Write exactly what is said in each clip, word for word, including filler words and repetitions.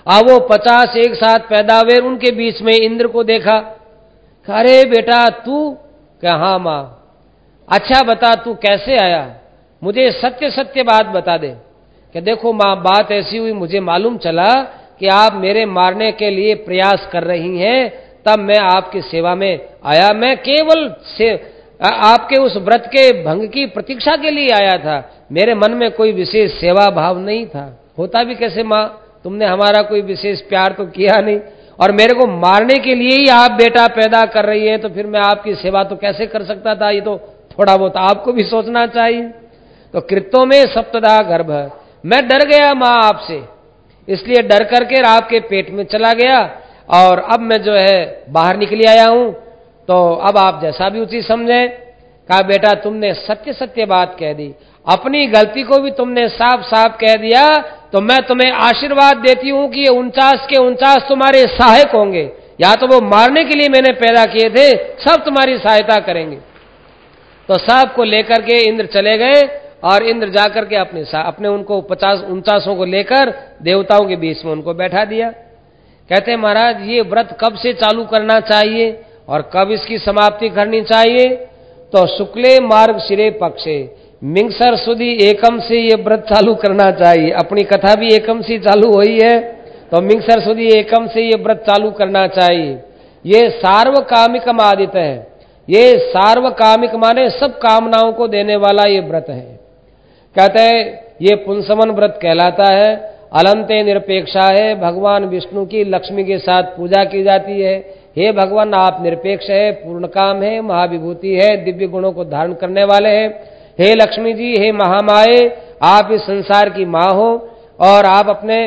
अब वो पचास एक साथ पैदा हुए, उनके बीच में इंद्र को देखा, अरे बेटा तू? क्या हाँ मां। अच्छा बता तू कैसे आया, मुझे सत्य सत्य बात बता दे। कि देखो मां, बात ऐसी हुई, मुझे मालूम चला कि आप मेरे मारने के लिए प्रयास कर रही हैं, तब मैं आपकी सेवा में आया। मैं केवल से आपके उस व्रत के भंग की प्रतीक्षा के लिए आया था, मेरे मन में कोई विशेष सेवा भाव नहीं था। होता भी कैसे मां, तुमने हमारा कोई विशेष प्यार तो किया नहीं, और मेरे को मारने के लिए ही आप बेटा पैदा कर रही है, तो फिर मैं आपकी सेवा तो कैसे कर सकता था? ये तो थोड़ा बहुत आपको भी सोचना चाहिए। तो कृत्यों में सप्तदा गर्भ, मैं डर गया मां आपसे, इसलिए डर करके आपके पेट में चला गया, और अब मैं जो है बाहर निकल आया हूं, तो अब आप जैसा भी उचित समझे। कहा बेटा तुमने सत्य सत्य बात कह दी, अपनी गलती को भी तुमने साफ साफ कह दिया, तो मैं तुम्हें आशीर्वाद देती हूं कि ये उनचास के उनचास तुम्हारे सहायक होंगे, या तो वो मारने के लिए मैंने पैदा किए थे, सब तुम्हारी सहायता करेंगे। तो सब को लेकर के इंद्र चले गए, और इंद्र जाकर के अपने अपने उनको पचास उनचासों को लेकर देवताओं के बीच में उनको बैठा दिया। कहते महाराज ये व्रत कब से चालू करना चाहिए और कब इसकी समाप्ति करनी चाहिए? तो शुक्ले मार्ग शिरे पक्षे मिंगसर सुदी एकम से ये व्रत चालू करना चाहिए। अपनी कथा भी एकम से चालू हुई है, तो मिंगसर सुदी एकम से ये व्रत चालू करना चाहिए। ये सार्वकामिकम आदित है, ये सार्वकामिक माने सब कामनाओं को देने वाला ये व्रत है। कहते हैं ये पुंसवन व्रत कहलाता है, अलंते निरपेक्षा है, भगवान विष्णु की लक्ष्मी के साथ पूजा की जाती है। हे भगवान आप निरपेक्ष है, पूर्ण काम है, महाविभूति है, दिव्य गुणों को धारण करने वाले हैं। हे लक्ष्मी जी, हे महामाए, आप इस संसार की मां हो, और आप अपने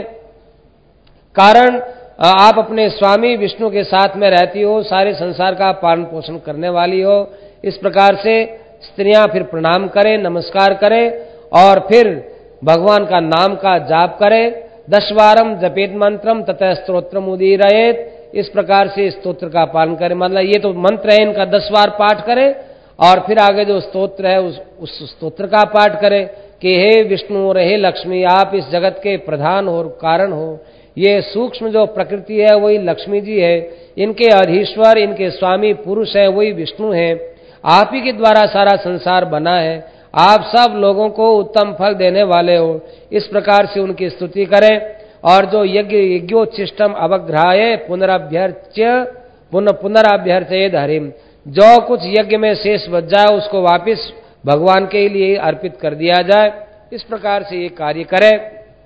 कारण आप अपने स्वामी विष्णु के साथ में रहती हो, सारे संसार का पालन पोषण करने वाली हो। इस प्रकार से स्त्रियां फिर प्रणाम करें, नमस्कार करें, और फिर भगवान का नाम का जाप करें। दशवारम जपेत मंत्रम तथा स्तोत्रम उदीरयेत, इस प्रकार से स्तोत्र का पालन करें। मतलब ये तो मंत्र है, इनका दस बार पाठ करें, और फिर आगे जो स्तोत्र है उस उस स्तोत्र का पाठ करें कि हे विष्णु और हे लक्ष्मी, आप इस जगत के प्रधान हो, कारण हो। ये सूक्ष्म जो प्रकृति है वही लक्ष्मी जी है, इनके अधीश्वर, इनके स्वामी पुरुष है वही विष्णु है। आप ही के द्वारा सारा संसार बना है, आप सब लोगों को उत्तम फल देने वाले हो। इस प्रकार से उनकी स्तुति करें, और जो यज्ञ यज्ञोच्छिष्टम अवग्रहाय पुनरभ्यर्च्य पुनः पुनराभ्यर्चयेद हरिम, जो कुछ यज्ञ में शेष बच जाए उसको वापिस भगवान के लिए अर्पित कर दिया जाए। इस प्रकार से ये कार्य करें,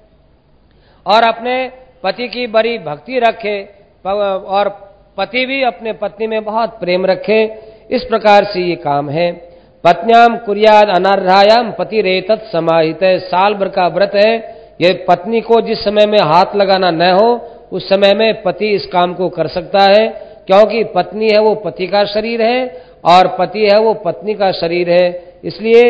और अपने पति की बड़ी भक्ति रखे, और पति भी अपने पत्नी में बहुत प्रेम रखे। इस प्रकार से ये काम है। पत्न्याम कुर्याद अनार्हायाम पति रेतत समाहित, साल भर का व्रत है। ये पत्नी को जिस समय में हाथ लगाना न हो उस समय में पति इस काम को कर सकता है, क्योंकि पत्नी है वो पति का शरीर है, और पति है वो पत्नी का शरीर है। इसलिए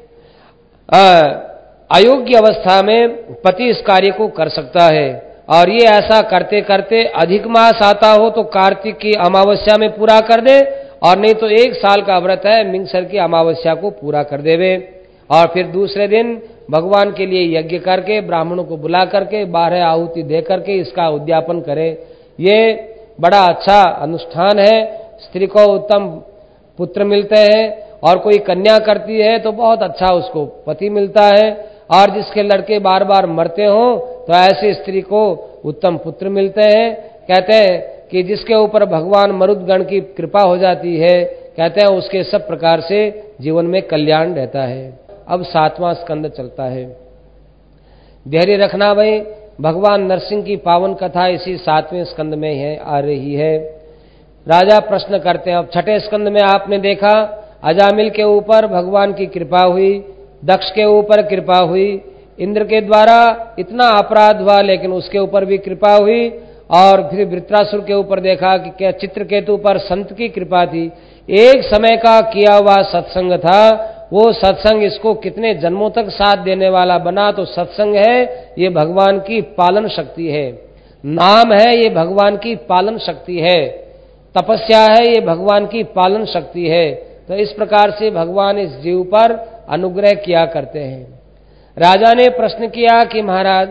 अयोग्य अवस्था में पति इस कार्य को कर सकता है। और ये ऐसा करते करते अधिक मास आता हो तो कार्तिक की अमावस्या में पूरा कर दे, और नहीं तो एक साल का व्रत है, मिंगसर की अमावस्या को पूरा कर देवे। और फिर दूसरे दिन भगवान के लिए यज्ञ करके ब्राह्मणों को बुला करके बारह आहुति दे करके इसका उद्यापन करे। ये बड़ा अच्छा अनुष्ठान है। स्त्री को उत्तम पुत्र मिलते हैं, और कोई कन्या करती है तो बहुत अच्छा उसको पति मिलता है, और जिसके लड़के बार बार मरते हो तो ऐसी स्त्री को उत्तम पुत्र मिलते हैं। कहते हैं कि जिसके ऊपर भगवान मरुदगण की कृपा हो जाती है, कहते हैं उसके सब प्रकार से जीवन में कल्याण रहता है। अब सातवां स्कंद चलता है। धैर्य रखना भाई, भगवान नरसिंह की पावन कथा इसी सातवें स्कंद में है आ रही है। राजा प्रश्न करते हैं। अब छठे स्कंद में आपने देखा अजामिल के ऊपर भगवान की कृपा हुई, दक्ष के ऊपर कृपा हुई, इंद्र के द्वारा इतना अपराध हुआ लेकिन उसके ऊपर भी कृपा हुई, और फिर वृत्रासुर के ऊपर देखा कि क्या चित्रकेतु पर संत की कृपा थी। एक समय का किया हुआ सत्संग था, वो सत्संग इसको कितने जन्मों तक साथ देने वाला बना। तो सत्संग है ये भगवान की पालन शक्ति है, नाम है ये भगवान की पालन शक्ति है, तपस्या है ये भगवान की पालन शक्ति है। तो इस प्रकार से भगवान इस जीव पर अनुग्रह किया करते हैं। राजा ने प्रश्न किया कि महाराज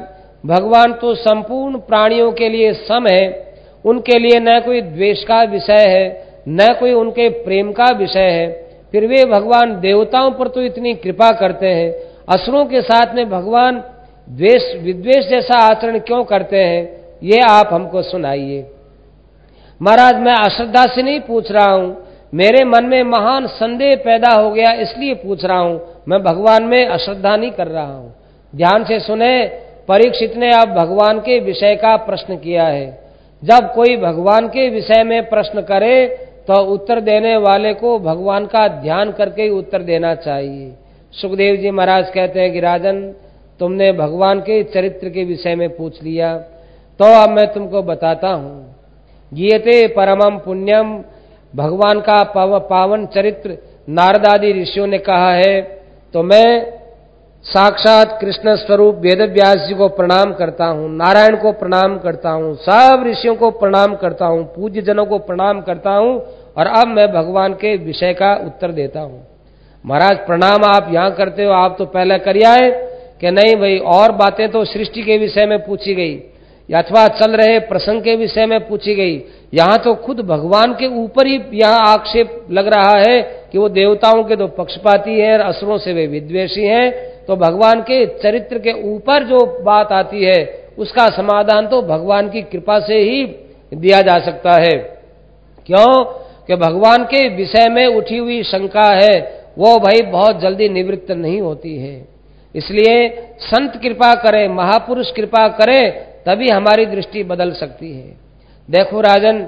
भगवान तो संपूर्ण प्राणियों के लिए सम है, उनके लिए न कोई द्वेष का विषय है न कोई उनके प्रेम का विषय है, फिर वे भगवान देवताओं पर तो इतनी कृपा करते हैं, असुरों के साथ में भगवान द्वेष विद्वेष जैसा आचरण क्यों करते हैं, ये आप हमको सुनाइए। महाराज, मैं अश्रद्धा से नहीं पूछ रहा हूं, मेरे मन में महान संदेह पैदा हो गया इसलिए पूछ रहा हूं, मैं भगवान में अश्रद्धा नहीं कर रहा हूं। ध्यान से सुने, परीक्षित ने अब भगवान के विषय का प्रश्न किया है। जब कोई भगवान के विषय में प्रश्न करे तो उत्तर देने वाले को भगवान का ध्यान करके ही उत्तर देना चाहिए। सुखदेव जी महाराज कहते हैं कि राजन, तुमने भगवान के चरित्र के विषय में पूछ लिया, तो अब मैं तुमको बताता हूं। गीयते परमम पुण्यम, भगवान का पावन चरित्र नारद आदि ऋषियों ने कहा है, तो मैं साक्षात कृष्ण स्वरूप वेद व्यास जी को प्रणाम करता हूं, नारायण को प्रणाम करता हूं, सब ऋषियों को प्रणाम करता हूं, पूज्य जनों को प्रणाम करता हूं, और अब मैं भगवान के विषय का उत्तर देता हूं। महाराज, प्रणाम आप यहां करते हो, आप तो पहले कर आए कि नहीं भाई, और बातें तो सृष्टि के विषय में पूछी गई अथवा चल रहे प्रसंग के विषय में पूछी गई, यहां तो खुद भगवान के ऊपर ही यहां आक्षेप लग रहा है कि वो देवताओं के तो पक्षपाती हैं और असुरों से वे विद्वेषी हैं। तो भगवान के चरित्र के ऊपर जो बात आती है उसका समाधान तो भगवान की कृपा से ही दिया जा सकता है। क्यों कि भगवान के विषय में उठी हुई शंका है वो भाई बहुत जल्दी निवृत्त नहीं होती है। इसलिए संत कृपा करें, महापुरुष कृपा करें, तभी हमारी दृष्टि बदल सकती है। देखो राजन,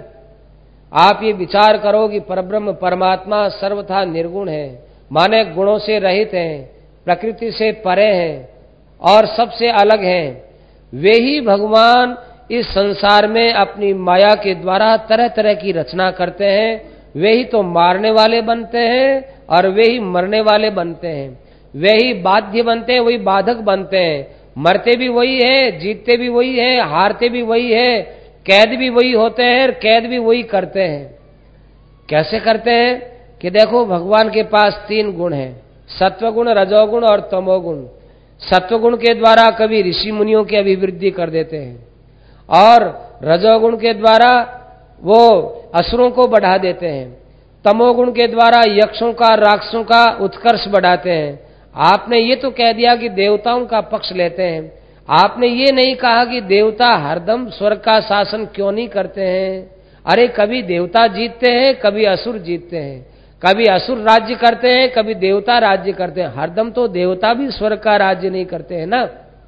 आप ये विचार करो कि परब्रह्म परमात्मा सर्वथा निर्गुण है, माने गुणों से रहित हैं, प्रकृति से परे हैं और सबसे अलग हैं। वे ही भगवान इस संसार में अपनी माया के द्वारा तरह तरह की रचना करते हैं। वे ही तो मारने वाले बनते हैं और वे ही मरने वाले बनते हैं। वे ही बाध्य बनते हैं, वही बाधक बनते हैं। मरते भी वही है, जीतते भी वही है, हारते भी वही है, कैद भी वही होते हैं, कैद भी वही करते हैं। कैसे करते हैं कि देखो, भगवान के पास तीन गुण हैं, सत्वगुण, रजोगुण और तमोगुण। सत्वगुण के द्वारा कभी ऋषि मुनियों की अभिवृद्धि कर देते हैं और रजोगुण के द्वारा वो असुरों को बढ़ा देते हैं, तमोगुण के द्वारा यक्षों का, राक्षसों का उत्कर्ष बढ़ाते हैं। आपने ये तो कह दिया कि देवताओं का पक्ष लेते हैं, आपने ये नहीं कहा कि देवता हरदम स्वर्ग का शासन क्यों नहीं करते हैं। अरे कभी देवता जीतते हैं, कभी असुर जीतते हैं, कभी असुर राज्य करते हैं, कभी देवता राज्य करते हैं। हरदम तो देवता भी स्वर्ग का राज्य नहीं करते हैं ना।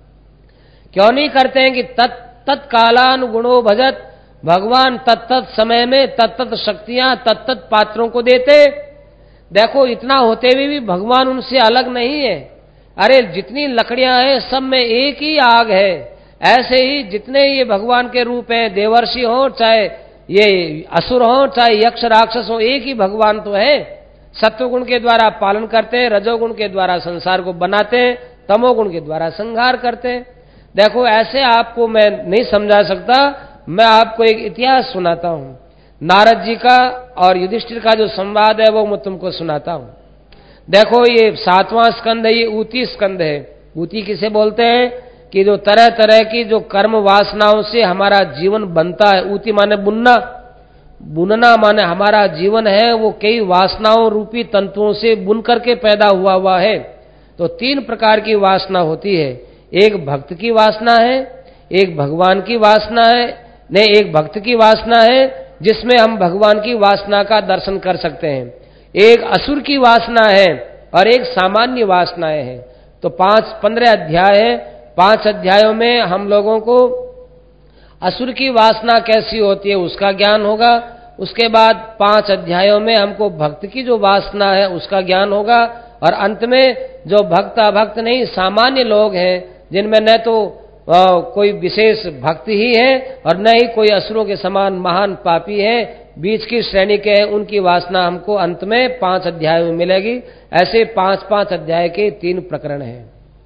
क्यों नहीं करते हैं कि तत् तत्कालानुगुणो भजत, भगवान तत्त समय में तत्त शक्तियां तत्त पात्रों को देते। देखो, इतना होते हुए भी भगवान उनसे अलग नहीं है। अरे जितनी लकड़ियां हैं सब में एक ही आग है। ऐसे ही जितने ये भगवान के रूप हैं, देवर्षि हो चाहे ये असुर हो चाहे यक्ष राक्षस हो, एक ही भगवान तो है। सत्वगुण के द्वारा पालन करते हैं, रजोगुण के द्वारा संसार को बनाते हैं, तमोगुण के द्वारा संहार करते हैं। देखो, ऐसे आपको मैं नहीं समझा सकता। मैं आपको एक इतिहास सुनाता हूं, नारद जी का और युधिष्ठिर का जो संवाद है वो मैं तुमको सुनाता हूं। देखो, ये सातवां स्कंद है, ये ऊती स्कंद है। ऊती किसे बोलते हैं कि जो तरह तरह की जो कर्म वासनाओं से हमारा जीवन बनता है। ऊती माने बुनना, बुनना माने हमारा जीवन है वो कई वासनाओं रूपी तंतुओं से बुन करके पैदा हुआ हुआ है। तो तीन प्रकार की वासना होती है, एक भक्त की वासना है, एक भगवान की वासना है, नहीं एक भक्त की वासना है जिसमें हम भगवान की वासना का दर्शन कर सकते हैं, एक असुर की वासना है और एक सामान्य वासनाएं हैं। तो पांच पंद्रह अध्याय है, पांच अध्यायों में हम लोगों को असुर की वासना कैसी होती है उसका ज्ञान होगा। उसके बाद पांच अध्यायों में हमको भक्त की जो वासना है उसका ज्ञान होगा, और अंत में जो भक्त अभक्त नहीं सामान्य लोग हैं जिनमें न तो आ, कोई विशेष भक्त ही है और न ही कोई असुरों के समान महान पापी है, बीच की श्रेणी के हैं, उनकी वासना हमको अंत में पांच अध्यायों में मिलेगी। ऐसे पांच पांच अध्याय के तीन प्रकरण हैं।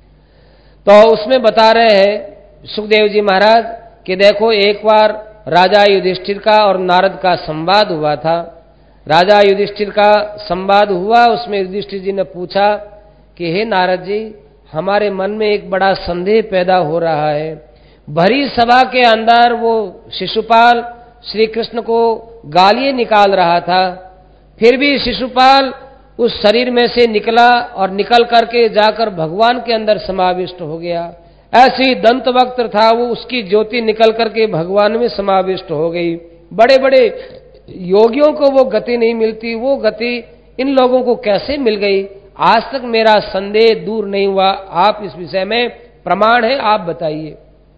तो उसमें बता रहे हैं सुखदेव जी महाराज कि देखो, एक बार राजा युधिष्ठिर का और नारद का संवाद हुआ था। राजा युधिष्ठिर का संवाद हुआ, उसमें युधिष्ठिर जी ने पूछा कि हे नारद जी, हमारे मन में एक बड़ा संदेह पैदा हो रहा है। भरी सभा के अंदर वो शिशुपाल श्री कृष्ण को गालियां निकाल रहा था, फिर भी शिशुपाल उस शरीर में से निकला और निकल करके जाकर भगवान के अंदर समाविष्ट हो गया। ऐसी दंतवक्त था वो, उसकी ज्योति निकल करके भगवान में समाविष्ट हो गई। बड़े बड़े योगियों को वो गति नहीं मिलती, वो गति इन लोगों को कैसे मिल गई? आज तक मेरा संदेह दूर नहीं हुआ। आप इस विषय में प्रमाण है, आप बताइए।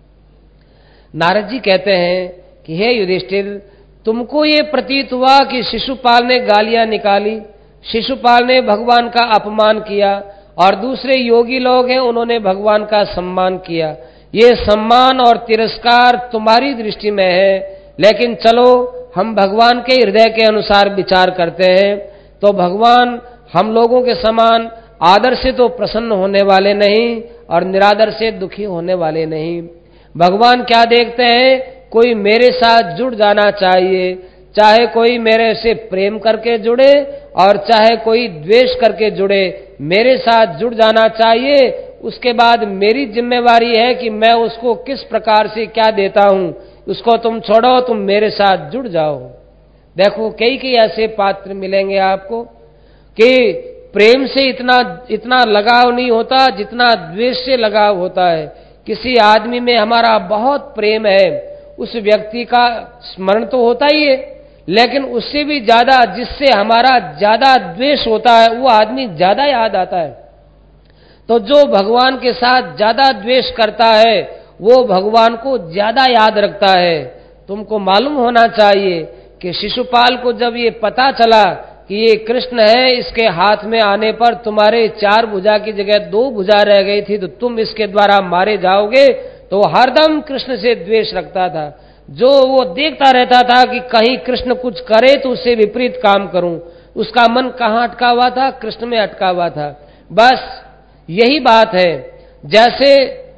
नारद जी कहते हैं कि हे युधिष्ठिर, तुमको ये प्रतीत हुआ कि शिशुपाल ने गालियां निकाली, शिशुपाल ने भगवान का अपमान किया, और दूसरे योगी लोग हैं उन्होंने भगवान का सम्मान किया। ये सम्मान और तिरस्कार तुम्हारी दृष्टि में है, लेकिन चलो हम भगवान के हृदय के अनुसार विचार करते हैं, तो भगवान हम लोगों के समान आदर से तो प्रसन्न होने वाले नहीं और निरादर से दुखी होने वाले नहीं। भगवान क्या देखते हैं? कोई मेरे साथ जुड़ जाना चाहिए, चाहे कोई मेरे से प्रेम करके जुड़े और चाहे कोई द्वेष करके जुड़े, मेरे साथ जुड़ जाना चाहिए। उसके बाद मेरी जिम्मेवारी है कि मैं उसको किस प्रकार से क्या देता हूं, उसको तुम छोड़ो, तुम मेरे साथ जुड़ जाओ। देखो कई कई ऐसे पात्र मिलेंगे आपको कि प्रेम से इतना इतना लगाव नहीं होता जितना द्वेष से लगाव होता है। किसी आदमी में हमारा बहुत प्रेम है, उस व्यक्ति का स्मरण तो होता ही है, लेकिन उससे भी ज्यादा जिससे हमारा ज्यादा द्वेष होता है वो आदमी ज्यादा याद आता है। तो जो भगवान के साथ ज्यादा द्वेष करता है वो भगवान को ज्यादा याद रखता है। तुमको मालूम होना चाहिए कि शिशुपाल को जब ये पता चला कि ये कृष्ण है, इसके हाथ में आने पर तुम्हारे चार भुजा की जगह दो भुजा रह गई थी, तो तुम इसके द्वारा मारे जाओगे, तो हरदम कृष्ण से द्वेष रखता था। जो वो देखता रहता था कि कहीं कृष्ण कुछ करे तो उससे विपरीत काम करूं, उसका मन कहां अटका हुआ था? कृष्ण में अटका हुआ था। बस यही बात है। जैसे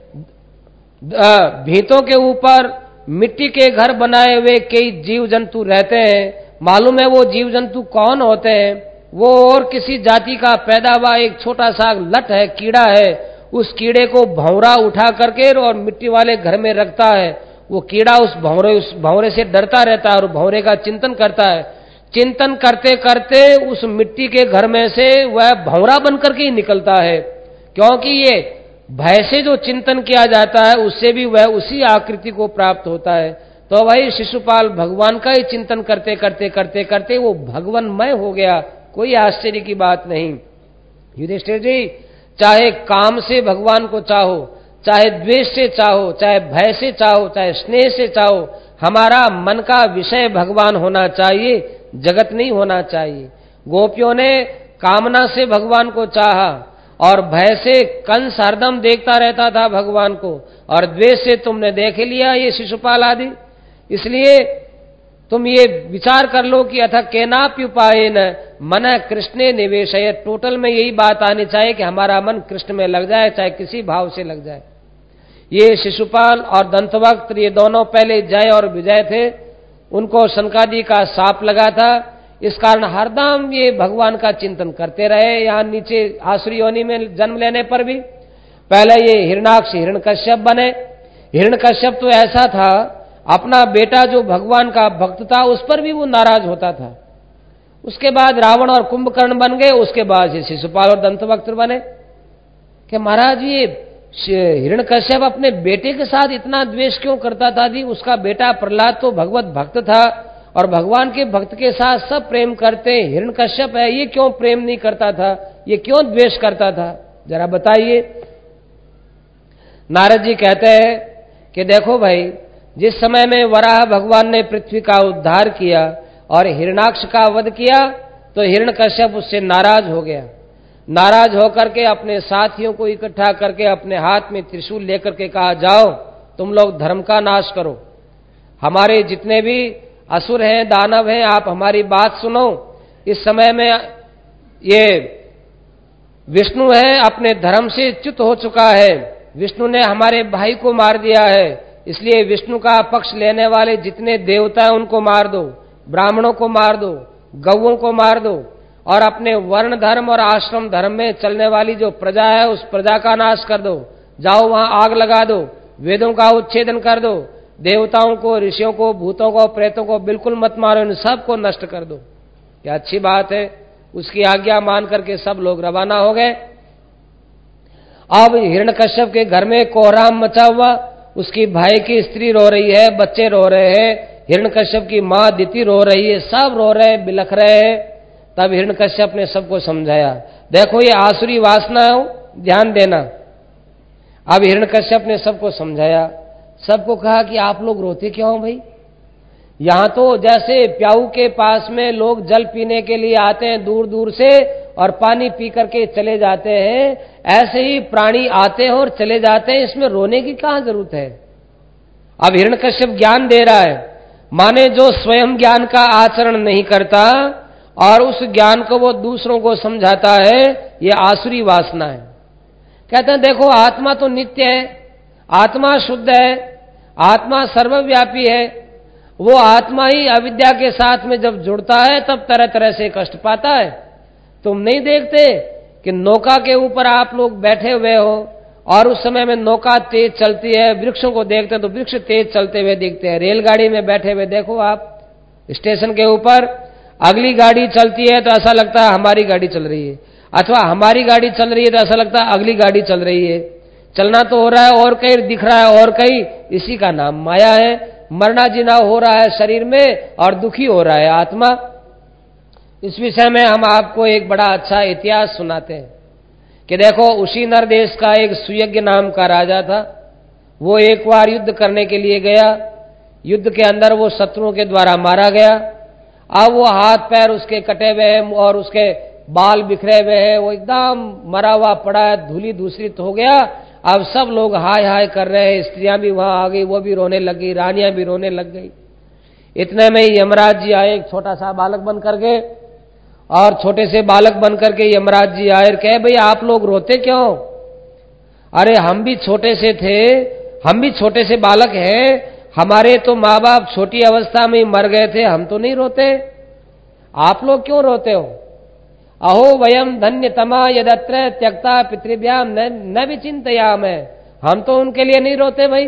भीतों के ऊपर मिट्टी के घर बनाए हुए कई जीव जंतु रहते हैं, मालूम है वो जीव जंतु कौन होते हैं? वो और किसी जाति का पैदा हुआ एक छोटा सा लट है, कीड़ा है। उस कीड़े को भंवरा उठा करके और मिट्टी वाले घर में रखता है। वो कीड़ा उस भंवरे उस भंवरे से डरता रहता है और भंवरे का चिंतन करता है। चिंतन करते करते उस मिट्टी के घर में से वह भंवरा बनकर के ही निकलता है, क्योंकि ये भय से जो चिंतन किया जाता है उससे भी वह उसी आकृति को प्राप्त होता है। तो वही शिशुपाल भगवान का ही चिंतन करते करते करते करते वो भगवानमय हो गया। कोई आश्चर्य की बात नहीं। युधिष्ठिर जी, चाहे काम से भगवान को चाहो, चाहे द्वेष से चाहो, चाहे भय से चाहो, चाहे स्नेह से चाहो, हमारा मन का विषय भगवान होना चाहिए, जगत नहीं होना चाहिए। गोपियों ने कामना से भगवान को चाहा और भय से कंस हरदम देखता रहता था भगवान को, और द्वेष से तुमने देख लिया ये शिशुपाल आदि। इसलिए तुम ये विचार कर लो कि अथ केनाप्युपायेन मन कृष्णे निवेशय। टोटल में यही बात आनी चाहिए कि हमारा मन कृष्ण में लग जाए, चाहे किसी भाव से लग जाए। ये शिशुपाल और दंतवक्त ये दोनों पहले जय और विजय थे, उनको शनकादि का साप लगा था, इस कारण हरदम ये भगवान का चिंतन करते रहे। यहां नीचे आसुरी योनि में जन्म लेने पर भी पहले ये हिरणाक्ष हिरण्यकश्यप बने। हिरण्यकश्यप तो ऐसा था, अपना बेटा जो भगवान का भक्त था उस पर भी वो नाराज होता था। उसके बाद रावण और कुंभकर्ण बन गए, उसके बाद ये शिशुपाल और दंतवक्त बने। कि महाराज ये हिरण्यकश्यप अपने बेटे के साथ इतना द्वेष क्यों करता था जी? उसका बेटा प्रहलाद तो भगवत भक्त था और भगवान के भक्त के साथ सब प्रेम करते, हिरण्यकश्यप है ये क्यों प्रेम नहीं करता था, ये क्यों द्वेष करता था, जरा बताइए। नारद जी कहते हैं कि देखो भाई, जिस समय में वराह भगवान ने पृथ्वी का उद्धार किया और हिरणाक्ष का वध किया, तो हिरण्यकश्यप उससे नाराज हो गया। नाराज होकर के अपने साथियों को इकट्ठा करके अपने हाथ में त्रिशूल लेकर के कहा, जाओ तुम लोग धर्म का नाश करो, हमारे जितने भी असुर हैं, दानव हैं, आप हमारी बात सुनो। इस समय में ये विष्णु है अपने धर्म से च्युत हो चुका है, विष्णु ने हमारे भाई को मार दिया है, इसलिए विष्णु का पक्ष लेने वाले जितने देवता हैं उनको मार दो, ब्राह्मणों को मार दो, गौओं को मार दो, और अपने वर्ण धर्म और आश्रम धर्म में चलने वाली जो प्रजा है उस प्रजा का नाश कर दो। जाओ वहां आग लगा दो, वेदों का उच्छेदन कर दो, देवताओं को, ऋषियों को, भूतों को, प्रेतों को बिल्कुल मत मारो, इन सबको नष्ट कर दो। क्या अच्छी बात है। उसकी आज्ञा मान करके सब लोग रवाना हो गए। अब हिरण्यकश्यप के घर में कोहराम मचा हुआ, उसकी भाई की स्त्री रो रही है, बच्चे रो रहे हैं, हिरण्यकश्यप की मां दिति रो रही है, सब रो रहे हैं, बिलख रहे हैं। तब हिरण्यकश्यप ने सबको समझाया, देखो ये आसुरी वासना है, ध्यान देना। अब हिरण्यकश्यप ने सबको समझाया, सबको कहा कि आप लोग रोते क्यों हो भाई? यहां तो जैसे प्याऊ के पास में लोग जल पीने के लिए आते हैं दूर दूर से और पानी पी करके चले जाते हैं, ऐसे ही प्राणी आते हैं और चले जाते हैं, इसमें रोने की कहां जरूरत है? अब हिरण्यकश्यप ज्ञान दे रहा है, माने जो स्वयं ज्ञान का आचरण नहीं करता और उस ज्ञान को वो दूसरों को समझाता है, ये आसुरी वासना है। कहते हैं देखो आत्मा तो नित्य है, आत्मा शुद्ध है, आत्मा सर्वव्यापी है। वो आत्मा ही अविद्या के साथ में जब जुड़ता है तब तरह तरह से कष्ट पाता है। तुम नहीं देखते कि नौका के ऊपर आप लोग बैठे हुए हो और उस समय में नौका तेज चलती है, वृक्षों को देखते हैं तो वृक्ष तेज चलते हुए दिखते हैं। रेलगाड़ी में बैठे हुए देखो आप स्टेशन के ऊपर, अगली गाड़ी चलती है तो ऐसा लगता है हमारी गाड़ी चल रही है, अथवा हमारी गाड़ी चल रही है तो ऐसा लगता है अगली गाड़ी चल रही है। चलना तो हो रहा है और कहीं दिख रहा है और कहीं, इसी का नाम माया है। मरना जीना हो रहा है शरीर में और दुखी हो रहा है आत्मा। इस विषय में हम आपको एक बड़ा अच्छा इतिहास सुनाते हैं कि देखो उसी नर देश का एक सुयज्ञ नाम का राजा था। वो एक बार युद्ध करने के लिए गया, युद्ध के अंदर वो शत्रुओं के द्वारा मारा गया। अब वो हाथ पैर उसके कटे हुए हैं और उसके बाल बिखरे हुए हैं, वो एकदम मरा हुआ पड़ा है, धूली दूसरित हो गया। अब सब लोग हाय हाय कर रहे हैं, स्त्रियां भी वहां आ गई, वो भी रोने लग गई, रानियां भी रोने लग गई। इतने में ही यमराज जी आए, एक छोटा सा बालक बन करके, और छोटे से बालक बन करके यमराज जी आए, कहे भाई आप लोग रोते क्यों? अरे हम भी छोटे से थे, हम भी छोटे से बालक हैं, हमारे तो माँ बाप छोटी अवस्था में ही मर गए थे, हम तो नहीं रोते, आप लोग क्यों रोते हो? अहो वयम धन्य तमा यदत्र त्यक्ता पितृभ्याम न भी चिंतयाम है, हम तो उनके लिए नहीं रोते भाई।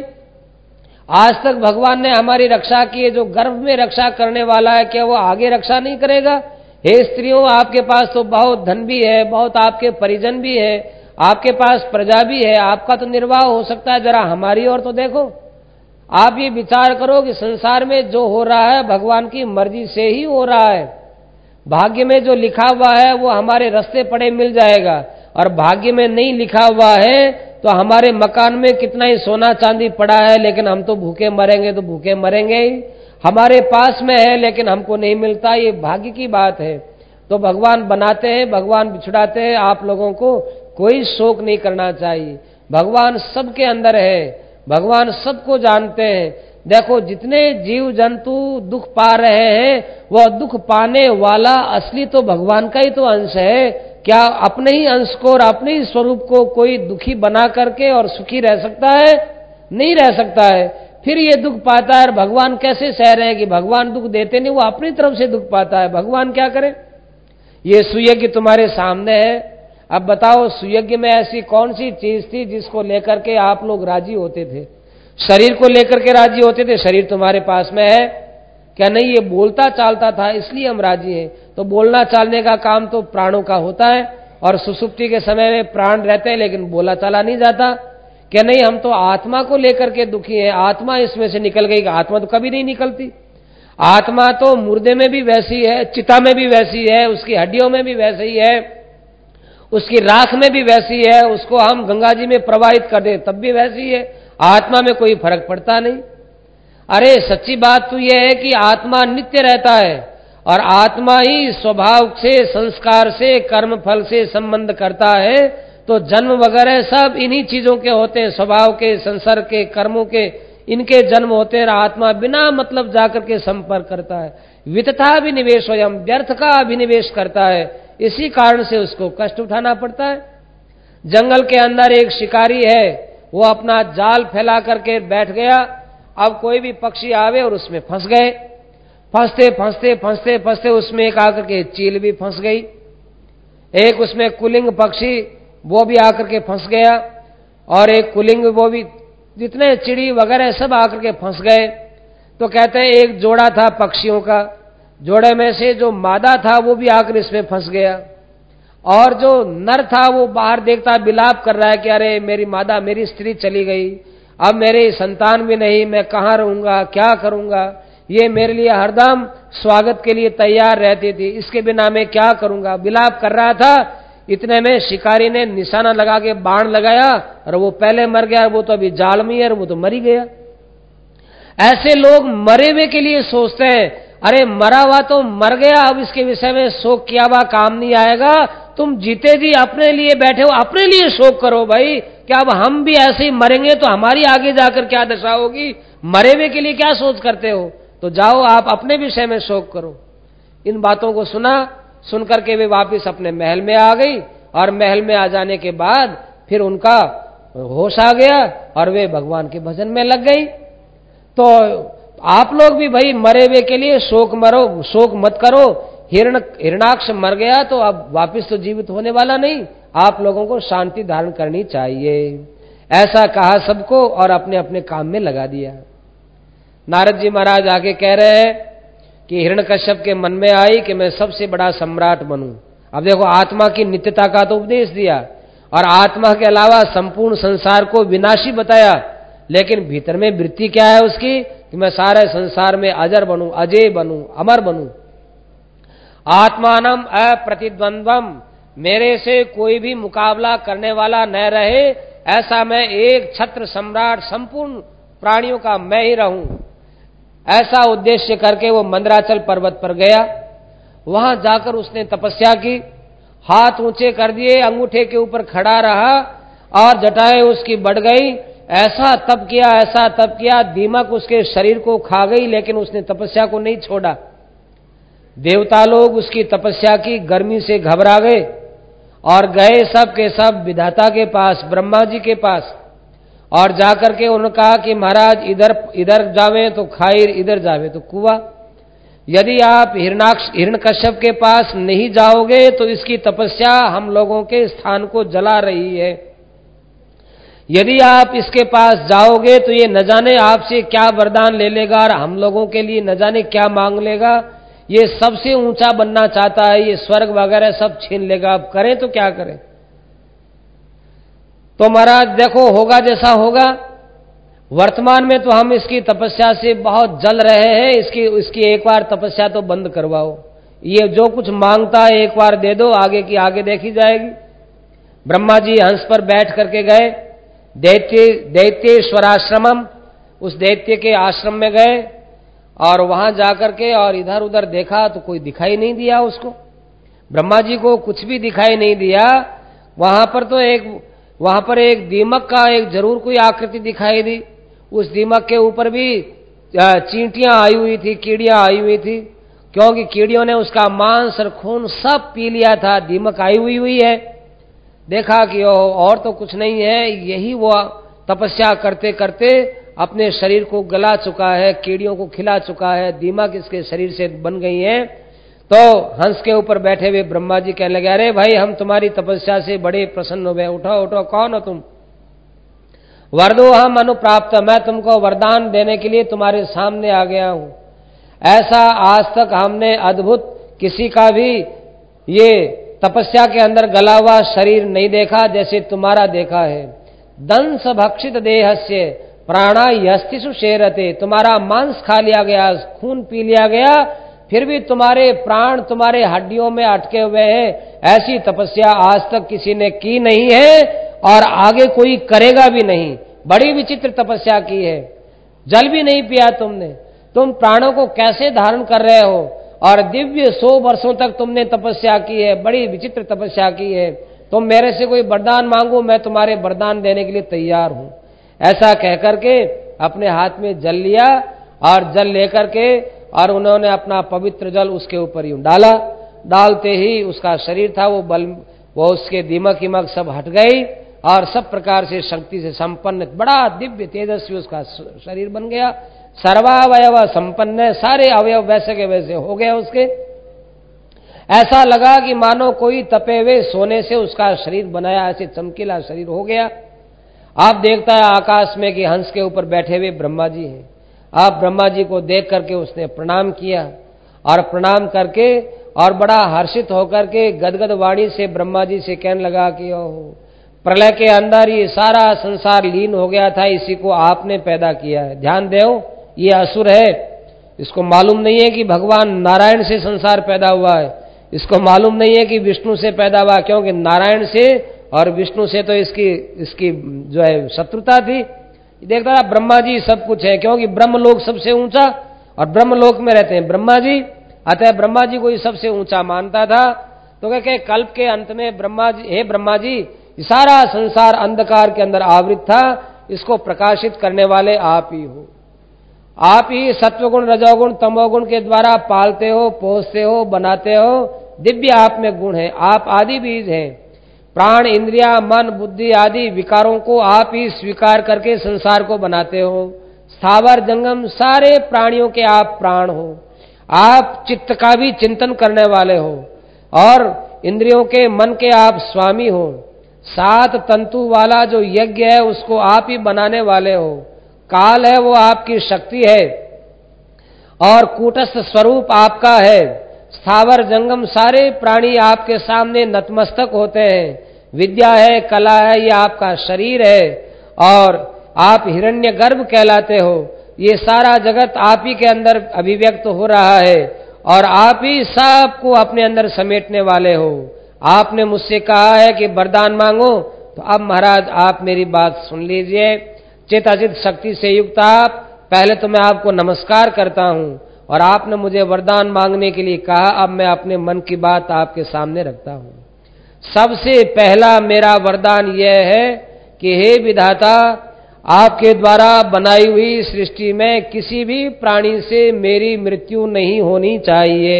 आज तक भगवान ने हमारी रक्षा की है, जो गर्भ में रक्षा करने वाला है क्या वो आगे रक्षा नहीं करेगा? हे स्त्रियों, आपके पास तो बहुत धन भी है, बहुत आपके परिजन भी है, आपके पास प्रजा भी है, आपका तो निर्वाह हो सकता है, जरा हमारी ओर तो देखो। आप ये विचार करो कि संसार में जो हो रहा है भगवान की मर्जी से ही हो रहा है। भाग्य में जो लिखा हुआ है वो हमारे रास्ते पड़े मिल जाएगा, और भाग्य में नहीं लिखा हुआ है तो हमारे मकान में कितना ही सोना चांदी पड़ा है, लेकिन हम तो भूखे मरेंगे तो भूखे मरेंगे ही। हमारे पास में है लेकिन हमको नहीं मिलता, ये भाग्य की बात है। तो भगवान बनाते हैं, भगवान बिछुड़ाते हैं, आप लोगों को कोई शोक नहीं करना चाहिए। भगवान सबके अंदर है, भगवान सबको जानते हैं। देखो जितने जीव जंतु दुख पा रहे हैं, वह दुख पाने वाला असली तो भगवान का ही तो अंश है। क्या अपने ही अंश को और अपने ही स्वरूप को कोई दुखी बना करके और सुखी रह सकता है? नहीं रह सकता है। फिर ये दुख पाता है, और भगवान कैसे सह रहे हैं कि भगवान दुख देते नहीं, वो अपनी तरफ से दुख पाता है, भगवान क्या करे? ये सुयज्ञ तुम्हारे सामने है। अब बताओ सुयज्ञ में ऐसी कौन सी चीज थी जिसको लेकर के आप लोग राजी होते थे? शरीर को लेकर के राजी होते थे, शरीर तुम्हारे पास में है क्या? नहीं, ये बोलता चालता था इसलिए हम राजी हैं। तो बोलना चालने का काम तो प्राणों का होता है, और सुसुप्ति के समय में प्राण रहते हैं लेकिन बोला चाला नहीं जाता। क्या नहीं, हम तो आत्मा को लेकर के दुखी हैं, आत्मा इसमें से निकल गई। आत्मा तो कभी नहीं निकलती, आत्मा तो मुर्दे में भी वैसी है, चिता में भी वैसी है, उसकी हड्डियों में भी वैसे ही है, उसकी राख में भी वैसी है, उसको हम गंगा जी में प्रवाहित कर दें तब भी वैसी है। आत्मा में कोई फर्क पड़ता नहीं। अरे सच्ची बात तो यह है कि आत्मा नित्य रहता है, और आत्मा ही स्वभाव से, संस्कार से, कर्म फल से संबंध करता है। तो जन्म वगैरह सब इन्हीं चीजों के होते हैं, स्वभाव के, संसर्ग के, कर्मों के, इनके जन्म होते हैं। आत्मा बिना मतलब जाकर के संपर्क करता है। वितथा अभिनिवेश स्वयं, व्यर्थ का अभिनिवेश करता है, इसी कारण से उसको कष्ट उठाना पड़ता है। जंगल के अंदर एक शिकारी है, वो अपना जाल फैला करके बैठ गया। अब कोई भी पक्षी आवे और उसमें फंस गए, फंसते फंसते फंसते फंसते उसमें एक आकर के चील भी फंस गई, एक उसमें कुलिंग पक्षी वो भी आकर के फंस गया, और एक कुलिंग वो भी जितने चिड़ी वगैरह सब आकर के फंस गए। तो कहते हैं एक जोड़ा था पक्षियों का, जोड़े में से जो मादा था वो भी आकर इसमें फंस गया, और जो नर था वो बाहर देखता विलाप कर रहा है कि अरे मेरी मादा, मेरी स्त्री चली गई, अब मेरी संतान भी नहीं, मैं कहाँ रहूंगा, क्या करूंगा, ये मेरे लिए हरदम स्वागत के लिए तैयार रहती थी, इसके बिना मैं क्या करूंगा, विलाप कर रहा था। इतने में शिकारी ने निशाना लगा के बाण लगाया और वो पहले मर गया, वो तो अभी जाल में है, वो तो मर ही गया। ऐसे लोग मरे हुए के लिए सोचते हैं, अरे मरा हुआ तो मर गया, अब इसके विषय में शोक किया हुआ काम नहीं आएगा, तुम जीते जी अपने लिए बैठे हो, अपने लिए शोक करो भाई, क्या अब हम भी ऐसे ही मरेंगे तो हमारी आगे जाकर क्या दशा होगी, मरे हुए के लिए क्या सोच करते हो, तो जाओ आप अपने विषय में शोक करो। इन बातों को सुना, सुनकर के वे वापस अपने महल में आ गई, और महल में आ जाने के बाद फिर उनका होश आ गया और वे भगवान के भजन में लग गई। तो आप लोग भी भाई मरे हुए के लिए शोक मरो, शोक मत करो। हिरण हिरणाक्ष मर गया तो अब वापस तो जीवित होने वाला नहीं, आप लोगों को शांति धारण करनी चाहिए। ऐसा कहा सबको और अपने अपने काम में लगा दिया। नारद जी महाराज आगे कह रहे हैं कि हिरण्यकश्यप के मन में आई कि मैं सबसे बड़ा सम्राट बनूं। अब देखो, आत्मा की नित्यता का तो उपदेश दिया और आत्मा के अलावा संपूर्ण संसार को विनाशी बताया, लेकिन भीतर में वृत्ति क्या है उसकी कि मैं सारे संसार में अजर बनूं, अजय बनूं, अमर बनूं। आत्मानम अप्रतिद्वंद्वम, मेरे से कोई भी मुकाबला करने वाला न रहे, ऐसा मैं एक छत्र सम्राट संपूर्ण प्राणियों का मैं ही रहूं। ऐसा उद्देश्य करके वो मंदराचल पर्वत पर गया। वहां जाकर उसने तपस्या की, हाथ ऊंचे कर दिए, अंगूठे के ऊपर खड़ा रहा और जटाएं उसकी बढ़ गई। ऐसा तप किया, ऐसा तप किया, दीमक उसके शरीर को खा गई, लेकिन उसने तपस्या को नहीं छोड़ा। देवता लोग उसकी तपस्या की गर्मी से घबरा गए और गए सब के सब विधाता के पास, ब्रह्मा जी के पास, और जाकर के उन्होंने कहा कि महाराज इधर इधर जावे तो खाई, इधर जावे तो कुआं। यदि आप हिरणाक्ष हिरण्यकश्यप के पास नहीं जाओगे तो इसकी तपस्या हम लोगों के स्थान को जला रही है। यदि आप इसके पास जाओगे तो ये न जाने आपसे क्या वरदान ले लेगा और हम लोगों के लिए न जाने क्या मांग लेगा। ये सबसे ऊंचा बनना चाहता है, ये स्वर्ग वगैरह सब छीन लेगा। अब करें तो क्या करें? तो महाराज देखो, होगा जैसा होगा। वर्तमान में तो हम इसकी तपस्या से बहुत जल रहे हैं, इसकी इसकी एक बार तपस्या तो बंद करवाओ। ये जो कुछ मांगता है एक बार दे दो, आगे की आगे देखी जाएगी। ब्रह्मा जी हंस पर बैठ करके गए, दैत्य दैत्येश्वराश्रमम, उस दैत्य के आश्रम में गए और वहां जाकर के और इधर उधर देखा तो कोई दिखाई नहीं दिया उसको। ब्रह्मा जी को कुछ भी दिखाई नहीं दिया। वहां पर तो एक वहां पर एक दीमक का एक जरूर कोई आकृति दिखाई दी। उस दीमक के ऊपर भी चींटियां आई हुई थी, कीड़ियां आई हुई थी, क्योंकि कीड़ियों ने उसका मांस और खून सब पी लिया था। दीमक आई हुई हुई है। देखा कि और तो कुछ नहीं है, यही वो तपस्या करते करते अपने शरीर को गला चुका है, कीड़ियों को खिला चुका है, दीमक इसके शरीर से बन गई है। तो हंस के ऊपर बैठे हुए ब्रह्मा जी कहने लगे, अरे भाई हम तुम्हारी तपस्या से बड़े प्रसन्न हुए, उठो उठो, कौन हो तुम? वरदो हम अनुप्राप्त, मैं तुमको वरदान देने के लिए तुम्हारे सामने आ गया हूं। ऐसा आज तक हमने अद्भुत किसी का भी ये तपस्या के अंदर गला हुआ शरीर नहीं देखा जैसे तुम्हारा देखा है। दंस भक्षित देहस्य प्राणा यस्तिषु शेरते, तुम्हारा मांस खा लिया गया, खून पी लिया गया, फिर भी तुम्हारे प्राण तुम्हारे हड्डियों में अटके हुए हैं। ऐसी तपस्या आज तक किसी ने की नहीं है और आगे कोई करेगा भी नहीं। बड़ी विचित्र तपस्या की है। जल भी नहीं पिया तुमने, तुम प्राणों को कैसे धारण कर रहे हो? और दिव्य सौ वर्षों तक तुमने तपस्या की है, बड़ी विचित्र तपस्या की है। तुम मेरे से कोई वरदान मांगो, मैं तुम्हारे वरदान देने के लिए तैयार हूं। ऐसा कहकर के अपने हाथ में जल लिया और जल लेकर के और उन्होंने अपना पवित्र जल उसके ऊपर यूं डाला। डालते ही उसका शरीर था वो बल वो उसके दीमक ईमक सब हट गई और सब प्रकार से शक्ति से संपन्न बड़ा दिव्य तेजस्वी उसका शरीर बन गया। सर्वावयव संपन्न, सारे अवयव वैसे के वैसे हो गए उसके। ऐसा लगा कि मानो कोई तपे हुए सोने से उसका शरीर बनाया, ऐसे चमकीला शरीर हो गया। आप देखता है आकाश में कि हंस के ऊपर बैठे हुए ब्रह्मा जी हैं। आप ब्रह्मा जी को देख करके उसने प्रणाम किया और प्रणाम करके और बड़ा हर्षित होकर के गदगद वाणी से ब्रह्मा जी से कहने लगा कि ओहो, प्रलय के अंदर ये सारा संसार लीन हो गया था, इसी को आपने पैदा किया है। ध्यान दो, ये असुर है, इसको मालूम नहीं है कि भगवान नारायण से संसार पैदा हुआ है, इसको मालूम नहीं है कि विष्णु से पैदा हुआ, क्योंकि नारायण से और विष्णु से तो इसकी इसकी जो है शत्रुता थी। देखता था ब्रह्मा जी सब कुछ है, क्योंकि ब्रह्मलोक सबसे ऊंचा और ब्रह्मलोक में रहते हैं ब्रह्मा जी, अतः ब्रह्मा जी को ही सबसे ऊंचा मानता था। तो कहते कल्प के अंत में ब्रह्मा जी, हे ब्रह्मा जी, सारा संसार अंधकार के अंदर आवृत था, इसको प्रकाशित करने वाले आप ही हो। आप ही सत्वगुण रजोगुण तमोगुण के द्वारा पालते हो, पोसते हो, बनाते हो। दिव्य आप में गुण है, आप आदि बीज हैं। प्राण इंद्रिया मन बुद्धि आदि विकारों को आप ही स्वीकार करके संसार को बनाते हो। स्थावर जंगम सारे प्राणियों के आप प्राण हो। आप चित्त का भी चिंतन करने वाले हो और इंद्रियों के मन के आप स्वामी हो। सात तंतु वाला जो यज्ञ है उसको आप ही बनाने वाले हो। काल है वो आपकी शक्ति है और कूटस्थ स्वरूप आपका है। स्थावर जंगम सारे प्राणी आपके सामने नतमस्तक होते हैं। विद्या है, कला है, ये आपका शरीर है और आप हिरण्यगर्भ कहलाते हो। ये सारा जगत आप ही के अंदर अभिव्यक्त हो रहा है और आप ही सबको अपने अंदर समेटने वाले हो। आपने मुझसे कहा है कि वरदान मांगो, तो अब महाराज आप मेरी बात सुन लीजिए। चित अचित शक्ति से युक्त आप, पहले तो मैं आपको नमस्कार करता हूं और आपने मुझे वरदान मांगने के लिए कहा, अब मैं अपने मन की बात आपके सामने रखता हूं। सबसे पहला मेरा वरदान यह है कि हे विधाता, आपके द्वारा बनाई हुई सृष्टि में किसी भी प्राणी से मेरी मृत्यु नहीं होनी चाहिए।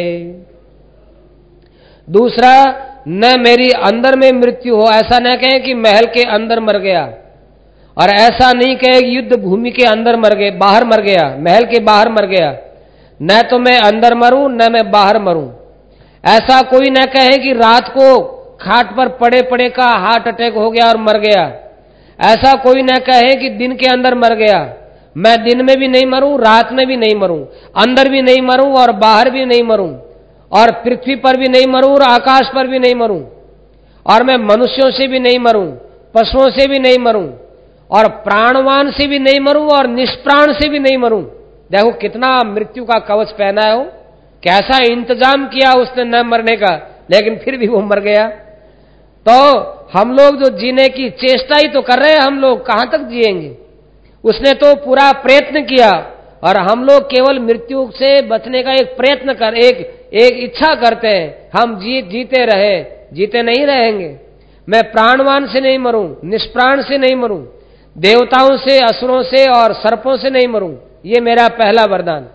दूसरा, न मेरी अंदर में मृत्यु हो, ऐसा न कहें कि महल के अंदर मर गया, और ऐसा नहीं कहे कि युद्ध भूमि के अंदर मर गए, बाहर मर गया, महल के बाहर मर गया। न तो मैं अंदर मरूं न मैं बाहर मरूं। ऐसा कोई न कहे कि रात को खाट पर पड़े पड़े का हार्ट अटैक हो गया और मर गया। ऐसा कोई न कहे कि दिन के अंदर मर गया। मैं दिन में भी नहीं मरूं, रात में भी नहीं मरूं, अंदर भी नहीं मरूं और बाहर भी नहीं मरूं, और पृथ्वी पर भी नहीं मरूं और आकाश पर भी नहीं मरूं, और मैं मनुष्यों से भी नहीं मरूं, पशुओं से भी नहीं मरूं, और प्राणवान से भी नहीं मरूं और निष्प्राण से भी नहीं मरूं। देखो कितना मृत्यु का कवच पहना है, हो कैसा इंतजाम किया उसने न मरने का, लेकिन फिर भी वो मर गया। तो हम लोग जो जीने की चेष्टा ही तो कर रहे हैं, हम लोग कहां तक जिएंगे। उसने तो पूरा प्रयत्न किया और हम लोग केवल मृत्यु से बचने का एक प्रयत्न कर एक एक इच्छा करते हैं, हम जी जीते रहे, जीते नहीं रहेंगे। मैं प्राणवान से नहीं मरूं, निष्प्राण से नहीं मरूं, देवताओं से, असुरों से और सर्पों से नहीं मरूं। ये मेरा पहला वरदान।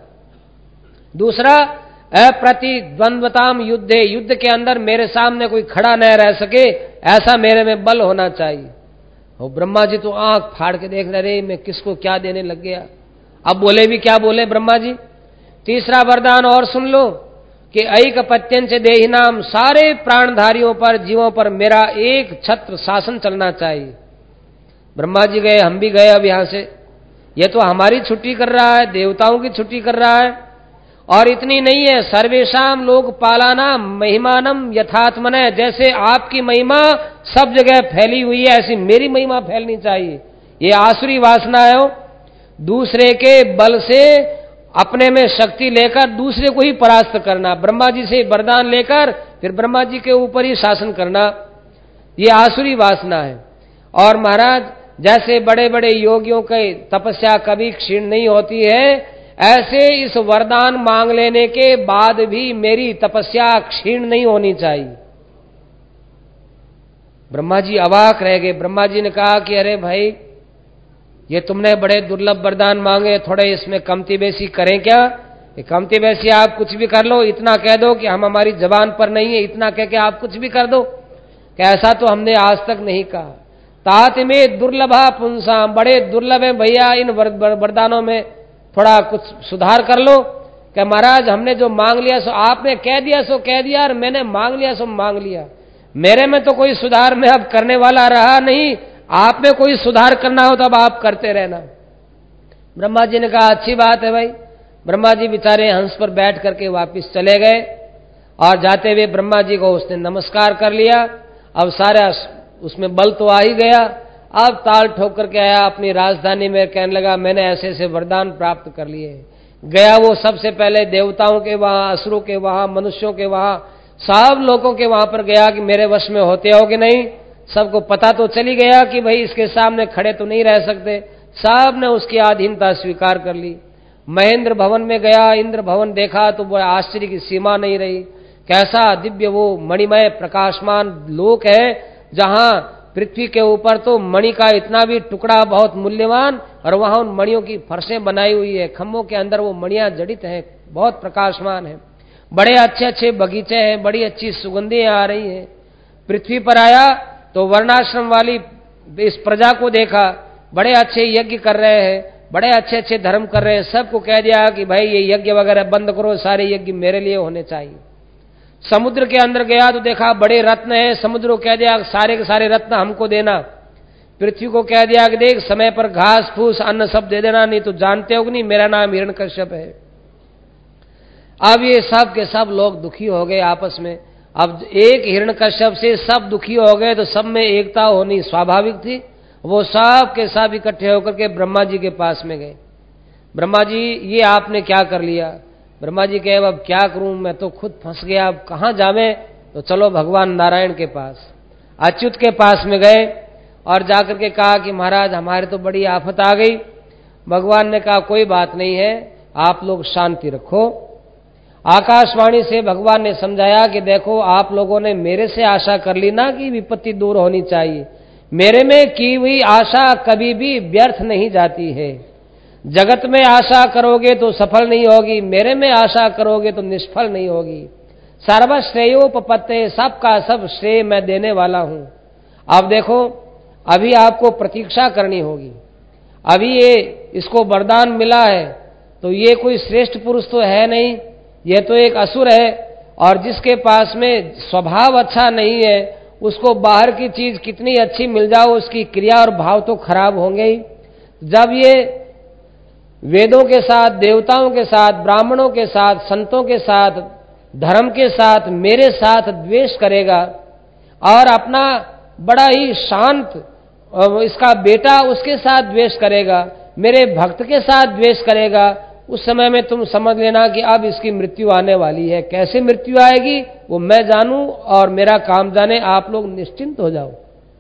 दूसरा, अप्रतिद्वंद्वताम युद्धे, युद्ध के अंदर मेरे सामने कोई खड़ा न रह सके, ऐसा मेरे में बल होना चाहिए। और ब्रह्मा जी तो आंख फाड़ के देख रहे, मैं किसको क्या देने लग गया। अब बोले भी क्या बोले ब्रह्मा जी। तीसरा वरदान और सुन लो कि ऐकपत्यं च देहिनाम, सारे प्राणधारियों पर, जीवों पर मेरा एक छत्र शासन चलना चाहिए। ब्रह्मा जी गए, हम भी गए अब यहां से। ये तो हमारी छुट्टी कर रहा है, देवताओं की छुट्टी कर रहा है। और इतनी नहीं है, सर्वेशाम लोक पालाना महिमानम यथात्मने, जैसे आपकी महिमा सब जगह फैली हुई है, ऐसी मेरी महिमा फैलनी चाहिए। ये आसुरी वासना है, दूसरे के बल से अपने में शक्ति लेकर दूसरे को ही परास्त करना, ब्रह्मा जी से वरदान लेकर फिर ब्रह्मा जी के ऊपर ही शासन करना, ये आसुरी वासना है। और महाराज, जैसे बड़े बड़े योगियों की तपस्या कभी क्षीण नहीं होती है, ऐसे इस वरदान मांग लेने के बाद भी मेरी तपस्या क्षीण नहीं होनी चाहिए। ब्रह्मा जी अवाक रह गए। ब्रह्मा जी ने कहा कि अरे भाई, ये तुमने बड़े दुर्लभ वरदान मांगे, थोड़े इसमें कमती बेसी करें क्या। ये कमती बेसी आप कुछ भी कर लो, इतना कह दो कि हम हमारी जबान पर नहीं है, इतना कह के आप कुछ भी कर दो, कि ऐसा तो हमने आज तक नहीं कहा। तात में दुर्लभा पुंसा, बड़े दुर्लभ है भैया, इन वरदानों में थोड़ा कुछ सुधार कर लो। कि महाराज, हमने जो मांग लिया सो आपने कह दिया सो कह दिया, और मैंने मांग लिया सो मांग लिया, मेरे में तो कोई सुधार में अब करने वाला रहा नहीं, आप में कोई सुधार करना हो तो अब आप करते रहना। ब्रह्मा जी ने कहा अच्छी बात है भाई। ब्रह्मा जी बेचारे हंस पर बैठ करके वापस चले गए और जाते हुए ब्रह्मा जी को उसने नमस्कार कर लिया। अब सारा उसमें बल तो आ ही गया। अब ताल ठोक करके आया अपनी राजधानी में, कहने लगा मैंने ऐसे ऐसे वरदान प्राप्त कर लिए। गया वो सबसे पहले देवताओं के वहां, असुरों के वहां, मनुष्यों के वहां, सब लोगों के वहां पर गया कि मेरे वश में होते हो कि नहीं। सबको पता तो चली गया कि भाई इसके सामने खड़े तो नहीं रह सकते। सब ने उसकी अधीनता स्वीकार कर ली। महेंद्र भवन में गया, इंद्र भवन देखा तो वो आश्चर्य की सीमा नहीं रही। कैसा दिव्य वो मणिमय प्रकाशमान लोक है, जहां पृथ्वी के ऊपर तो मणि का इतना भी टुकड़ा बहुत मूल्यवान, और वहां उन मणियों की फर्शें बनाई हुई है, खम्भों के अंदर वो मणियां जड़ित हैं, बहुत प्रकाशमान है। बड़े अच्छे अच्छे बगीचे हैं, बड़ी अच्छी सुगंधियां आ रही हैं। पृथ्वी पर आया तो वर्णाश्रम वाली इस प्रजा को देखा, बड़े अच्छे यज्ञ कर रहे हैं, बड़े अच्छे अच्छे धर्म कर रहे हैं। सबको कह दिया कि भाई ये यज्ञ वगैरह बंद करो, सारे यज्ञ मेरे लिए होने चाहिए। समुद्र के अंदर गया तो देखा बड़े रत्न हैं, समुद्र को कह दिया सारे के सारे रत्न हमको देना। पृथ्वी को कह दिया कि देख समय पर घास फूस अन्न सब दे देना, नहीं तो जानते हो कि नहीं मेरा नाम हिरण्यकश्यप है। अब ये सब के सब लोग दुखी हो गए आपस में। अब एक हिरण्यकश्यप से सब दुखी हो गए तो सब में एकता होनी स्वाभाविक थी। वो सब के सब इकट्ठे होकर के ब्रह्मा जी के पास में गए। ब्रह्मा जी ये आपने क्या कर लिया? ब्रह्मा जी कहे अब क्या करूं, मैं तो खुद फंस गया, अब कहां जावे? तो चलो भगवान नारायण के पास, अच्युत के पास में गए और जाकर के कहा कि महाराज हमारे तो बड़ी आफत आ गई। भगवान ने कहा कोई बात नहीं है, आप लोग शांति रखो। आकाशवाणी से भगवान ने समझाया कि देखो आप लोगों ने मेरे से आशा कर ली ना कि विपत्ति दूर होनी चाहिए। मेरे में की हुई आशा कभी भी व्यर्थ नहीं जाती है। जगत में आशा करोगे तो सफल नहीं होगी, मेरे में आशा करोगे तो निष्फल नहीं होगी। सर्वश्रेयोपपत्ते, सबका सब श्रेय मैं देने वाला हूं। अब देखो अभी आपको प्रतीक्षा करनी होगी। अभी ये इसको वरदान मिला है तो ये कोई श्रेष्ठ पुरुष तो है नहीं, ये तो एक असुर है, और जिसके पास में स्वभाव अच्छा नहीं है उसको बाहर की चीज कितनी अच्छी मिल जाओ उसकी क्रिया और भाव तो खराब होंगे ही। जब ये वेदों के साथ, देवताओं के साथ, ब्राह्मणों के साथ, संतों के साथ, धर्म के साथ, मेरे साथ द्वेष करेगा और अपना बड़ा ही शांत इसका बेटा उसके साथ द्वेष करेगा, मेरे भक्त के साथ द्वेष करेगा, उस समय में तुम समझ लेना कि अब इसकी मृत्यु आने वाली है। कैसे मृत्यु आएगी वो मैं जानूं और मेरा काम जाने, आप लोग निश्चिंत हो जाओ।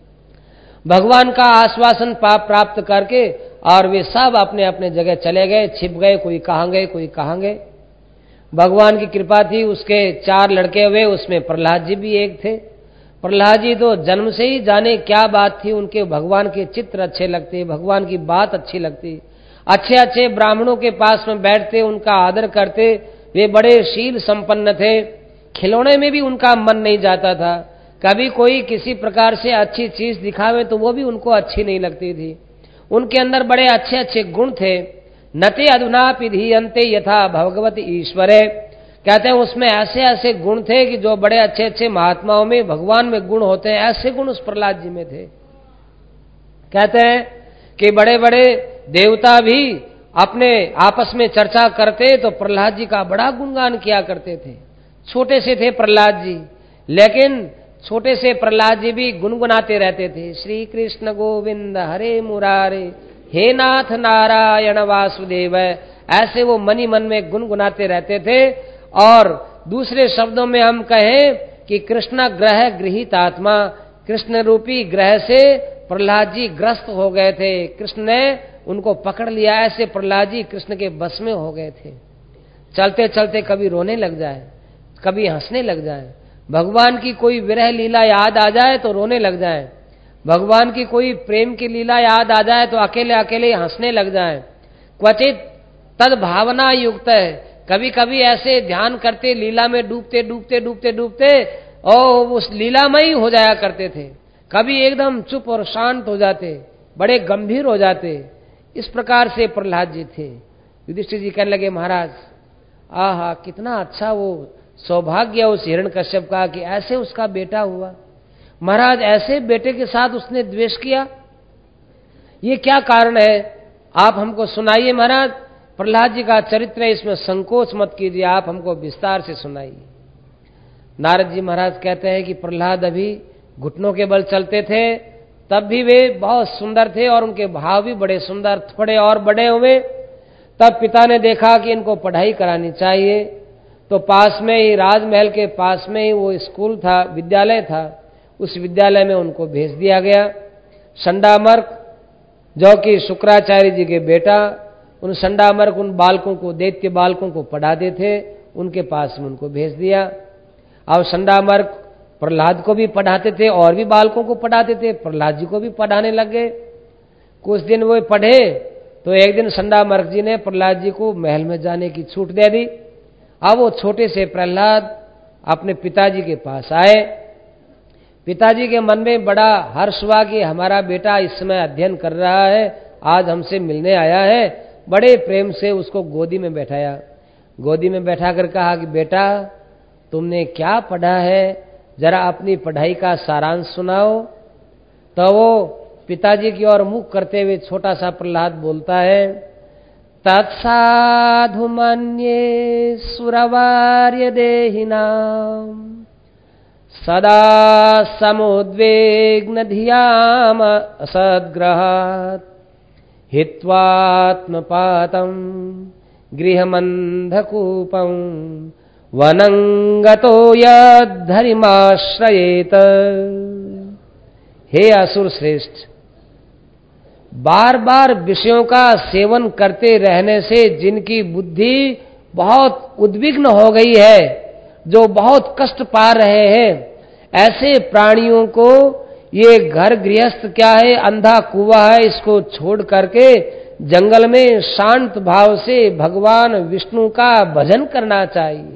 भगवान का आश्वासन प्राप्त करके और वे सब अपने अपने जगह चले गए, छिप गए, कोई कहां गए कोई कहां गए। भगवान की कृपा थी, उसके चार लड़के हुए, उसमें प्रहलाद जी भी एक थे। प्रहलाद जी तो जन्म से ही जाने क्या बात थी, उनके भगवान के चित्र अच्छे लगते, भगवान की बात अच्छी लगती, अच्छे अच्छे ब्राह्मणों के पास में बैठते, उनका आदर करते, वे बड़े शील संपन्न थे। खिलौने में भी उनका मन नहीं जाता था, कभी कोई किसी प्रकार से अच्छी चीज दिखावे तो वो भी उनको अच्छी नहीं लगती थी। उनके अंदर बड़े अच्छे अच्छे गुण थे। नते अधुना पिधीयन्ते यथा भगवत ईश्वरे, कहते हैं उसमें ऐसे ऐसे गुण थे कि जो बड़े अच्छे अच्छे महात्माओं में भगवान में गुण होते हैं, ऐसे गुण उस प्रहलाद जी में थे। कहते हैं कि बड़े बड़े देवता भी अपने आपस में चर्चा करते तो प्रहलाद जी का बड़ा गुणगान किया करते थे। छोटे से थे प्रहलाद जी, लेकिन छोटे से प्रहलाद जी भी गुनगुनाते रहते थे, श्री कृष्ण गोविंद हरे मुरारे, हे नाथ नारायण वासुदेव। ऐसे वो मनी मन में गुनगुनाते रहते थे। और दूसरे शब्दों में हम कहें कि कृष्ण ग्रह गृहीत आत्मा, कृष्ण रूपी ग्रह से प्रहलाद जी ग्रस्त हो गए थे, कृष्ण ने उनको पकड़ लिया। ऐसे प्रहलाद जी कृष्ण के बस में हो गए थे। चलते चलते कभी रोने लग जाए, कभी हंसने लग जाए, भगवान की कोई विरह लीला याद आ जाए तो रोने लग जाए, भगवान की कोई प्रेम की लीला याद आ जाए तो अकेले अकेले हंसने लग जाए। क्वचित तद भावना युक्त है, कभी कभी ऐसे ध्यान करते, लीला में डूबते डूबते डूबते डूबते और उस लीलामय हो जाया करते थे। कभी एकदम चुप और शांत हो जाते, बड़े गंभीर हो जाते। इस प्रकार से प्रहलाद जी थे। युधिष्ठिर जी कहने लगे महाराज आहा कितना अच्छा वो सौभाग्य उस हिरण्यकश्यप का कि ऐसे उसका बेटा हुआ। महाराज ऐसे बेटे के साथ उसने द्वेष किया, ये क्या कारण है, आप हमको सुनाइए महाराज। प्रहलाद जी का चरित्र है, इसमें संकोच मत कीजिए, आप हमको विस्तार से सुनाइए। नारद जी महाराज कहते हैं कि प्रहलाद अभी घुटनों के बल चलते थे, तब भी वे बहुत सुंदर थे और उनके भाव भी बड़े सुंदर, थोड़े और बड़े हुए। तब पिता ने देखा कि इनको पढ़ाई करानी चाहिए, तो पास में ही, राजमहल के पास में ही वो स्कूल था, विद्यालय था, उस विद्यालय में उनको भेज दिया गया। संडामर्क जो कि शुक्राचार्य जी के बेटा, उन संडामर्क उन बालकों को, दैत्य बालकों को पढ़ाते थे, उनके पास में उनको भेज दिया। अब संडामर्क प्रहलाद को भी पढ़ाते थे और भी बालकों को पढ़ाते थे, प्रहलाद जी को भी पढ़ाने लग गए। कुछ दिन वो पढ़े तो एक दिन संडामर्क जी ने प्रहलाद जी को महल में जाने की छूट दे दी। अब वो छोटे से प्रहलाद अपने पिताजी के पास आए। पिताजी के मन में बड़ा हर्ष हुआ कि हमारा बेटा इस समय अध्ययन कर रहा है, आज हमसे मिलने आया है। बड़े प्रेम से उसको गोदी में बैठाया, गोदी में बैठा कर कहा कि बेटा तुमने क्या पढ़ा है, जरा अपनी पढ़ाई का सारांश सुनाओ। तो वो पिताजी की ओर मुख करते हुए छोटा सा प्रहलाद बोलता है, तत्साधु मन्ये सुरवार्य देहिनाम सदा समुद्वेग्न धियाम असद्ग्रहात् हित्वात्मपातं गृहमन्धकूपं वनंगतो यद्धरिमाश्रयेत। हे असुर श्रेष्ठ, बार बार विषयों का सेवन करते रहने से जिनकी बुद्धि बहुत उद्विग्न हो गई है, जो बहुत कष्ट पा रहे हैं, ऐसे प्राणियों को ये घर गृहस्थ क्या है, अंधा कुआं है, इसको छोड़ करके जंगल में शांत भाव से भगवान विष्णु का भजन करना चाहिए।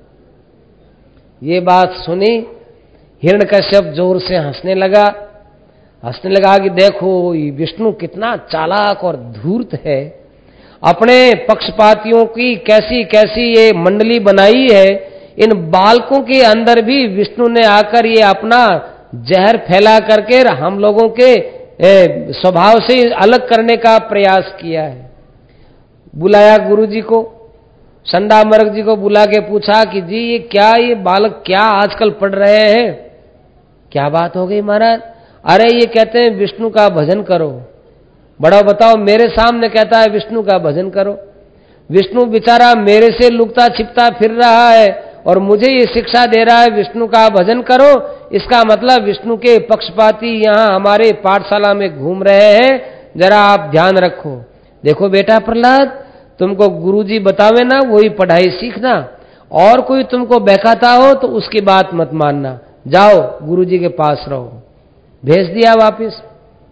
ये बात सुनी, हिरण्यकश्यप जोर से हंसने लगा हंसने लगा कि देखो विष्णु कितना चालाक और धूर्त है, अपने पक्षपातियों की कैसी कैसी ये मंडली बनाई है, इन बालकों के अंदर भी विष्णु ने आकर ये अपना जहर फैला करके हम लोगों के स्वभाव से अलग करने का प्रयास किया है। बुलाया गुरुजी को, संडामर्क जी को बुला के पूछा कि जी ये क्या, ये बालक क्या आजकल पढ़ रहे हैं, क्या बात हो गई महाराज? अरे ये कहते हैं विष्णु का भजन करो। बड़ा बताओ, मेरे सामने कहता है विष्णु का भजन करो। विष्णु बेचारा मेरे से लुकता छिपता फिर रहा है और मुझे ये शिक्षा दे रहा है विष्णु का भजन करो। इसका मतलब विष्णु के पक्षपाती यहां हमारे पाठशाला में घूम रहे हैं, जरा आप ध्यान रखो। देखो बेटा प्रहलाद, तुमको गुरुजी बतावे ना वही पढ़ाई सीखना, और कोई तुमको बहकाता हो तो उसकी बात मत मानना, जाओ गुरुजी के पास रहो। भेज दिया वापस।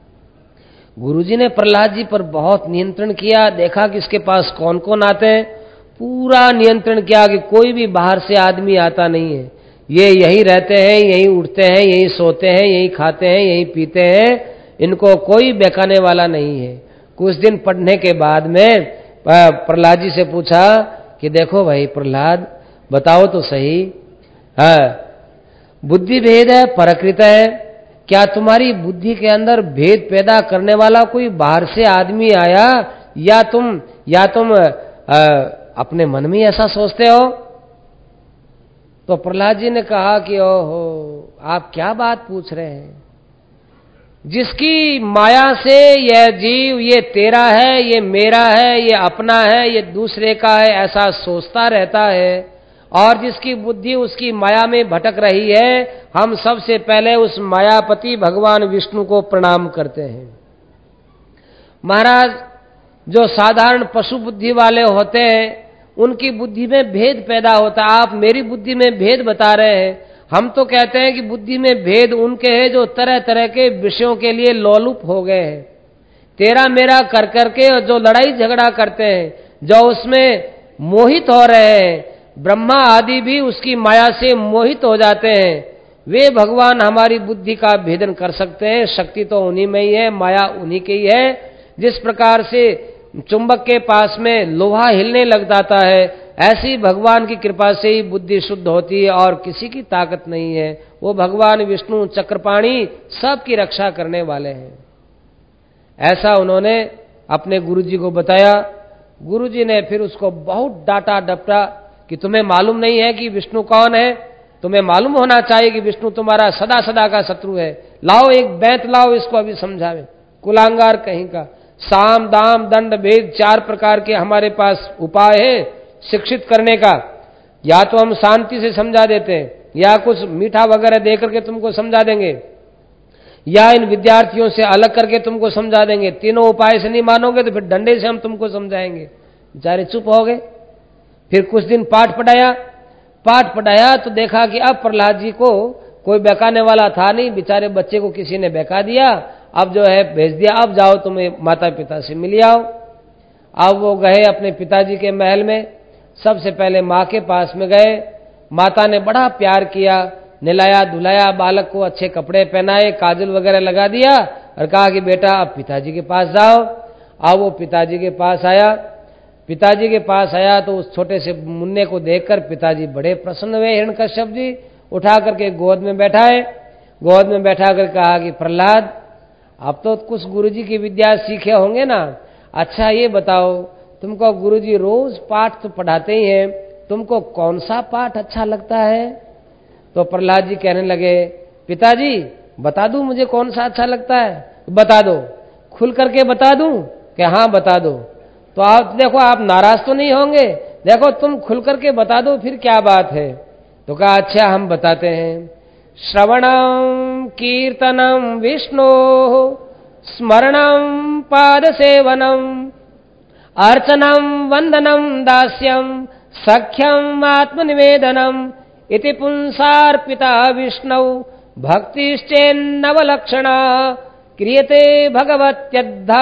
गुरुजी ने प्रहलाद जी पर बहुत नियंत्रण किया, देखा कि इसके पास कौन कौन आते हैं, पूरा नियंत्रण किया कि कोई भी बाहर से आदमी आता नहीं है, ये यही रहते हैं, यही उठते हैं, यही सोते हैं, यही खाते हैं, यही पीते हैं, इनको कोई बहकाने वाला नहीं है। कुछ दिन पढ़ने के बाद में प्रहलाद जी से पूछा कि देखो भाई प्रहलाद, बताओ तो सही, हाँ बुद्धि भेद है परकृत है, क्या तुम्हारी बुद्धि के अंदर भेद पैदा करने वाला कोई बाहर से आदमी आया, या तुम या तुम आ, अपने मन में ऐसा सोचते हो? तो प्रहलाद जी ने कहा कि ओहो, आप क्या बात पूछ रहे हैं? जिसकी माया से यह जीव ये तेरा है, ये मेरा है, ये अपना है, ये दूसरे का है, ऐसा सोचता रहता है, और जिसकी बुद्धि उसकी माया में भटक रही है, हम सबसे पहले उस मायापति भगवान विष्णु को प्रणाम करते हैं। महाराज, जो साधारण पशु बुद्धि वाले होते हैं उनकी बुद्धि में भेद पैदा होता है। आप मेरी बुद्धि में भेद बता रहे हैं, हम तो कहते हैं कि बुद्धि में भेद उनके हैं जो तरह तरह के विषयों के लिए लोलुप हो गए हैं, तेरा मेरा कर करके जो लड़ाई झगड़ा करते हैं, जो उसमें मोहित हो रहे हैं, ब्रह्मा आदि भी उसकी माया से मोहित हो जाते हैं। वे भगवान हमारी बुद्धि का भेदन कर सकते हैं, शक्ति तो उन्हीं में ही है, माया उन्हीं की है। जिस प्रकार से चुंबक के पास में लोहा हिलने लग जाता है, ऐसी भगवान की कृपा से ही बुद्धि शुद्ध होती है और किसी की ताकत नहीं है। वो भगवान विष्णु चक्रपाणी सबकी रक्षा करने वाले हैं। ऐसा उन्होंने अपने गुरुजी को बताया। गुरुजी ने फिर उसको बहुत डांटा डपटा कि तुम्हें मालूम नहीं है कि विष्णु कौन है, तुम्हें मालूम होना चाहिए कि विष्णु तुम्हारा सदा सदा का शत्रु है। लाओ एक बैंत लाओ, इसको अभी समझावे। कुलांगार कहीं का। साम दाम दंड भेद चार प्रकार के हमारे पास उपाय है शिक्षित करने का। या तो हम शांति से समझा देते हैं, या कुछ मीठा वगैरह दे करके तुमको समझा देंगे, या इन विद्यार्थियों से अलग करके तुमको समझा देंगे। तीनों उपाय से नहीं मानोगे तो फिर डंडे से हम तुमको समझाएंगे। बेचारे चुप हो गए। फिर कुछ दिन पाठ पढ़ाया। पाठ पढ़ाया तो देखा कि अब प्रहलाद जी को कोई बहकाने वाला था नहीं, बेचारे बच्चे को किसी ने बहका दिया। अब जो है भेज दिया, अब जाओ तुम्हें माता पिता से मिल आओ। अब वो गए अपने पिताजी के महल में। सबसे पहले माँ के पास में गए। माता ने बड़ा प्यार किया, नहलाया धुलाया, बालक को अच्छे कपड़े पहनाए, काजल वगैरह लगा दिया और कहा कि बेटा अब पिताजी के पास जाओ। अब वो पिताजी के पास आया। पिताजी के पास आया तो उस छोटे से मुन्ने को देखकर पिताजी बड़े प्रसन्न हुए। हिरण्यकश्यप जी उठा करके गोद में बैठाए। गोद में बैठा कर कहा कि प्रहलाद, अब तो कुछ गुरुजी की विद्या सीखे होंगे ना, अच्छा ये बताओ, तुमको गुरुजी रोज पाठ तो पढ़ाते ही हैं, तुमको कौन सा पाठ अच्छा लगता है? तो प्रहलाद जी कहने लगे, पिताजी बता दूं मुझे कौन सा अच्छा लगता है? बता दो। खुल करके बता दूं? कि हाँ बता दो। तो आप देखो, आप नाराज तो नहीं होंगे, देखो तुम खुल करके बता दो फिर क्या बात है। तो कहा अच्छा हम बताते हैं। श्रवणम कीर्तनम विष्णु स्मरणम पाद सेवनम अर्चनम वंदनम दास्यम सख्यम आत्मनिवेदनम इति पुंसार्पिता विष्णु भक्तिश्चेन्नवलक्षणा क्रियते भगवत्यद्धा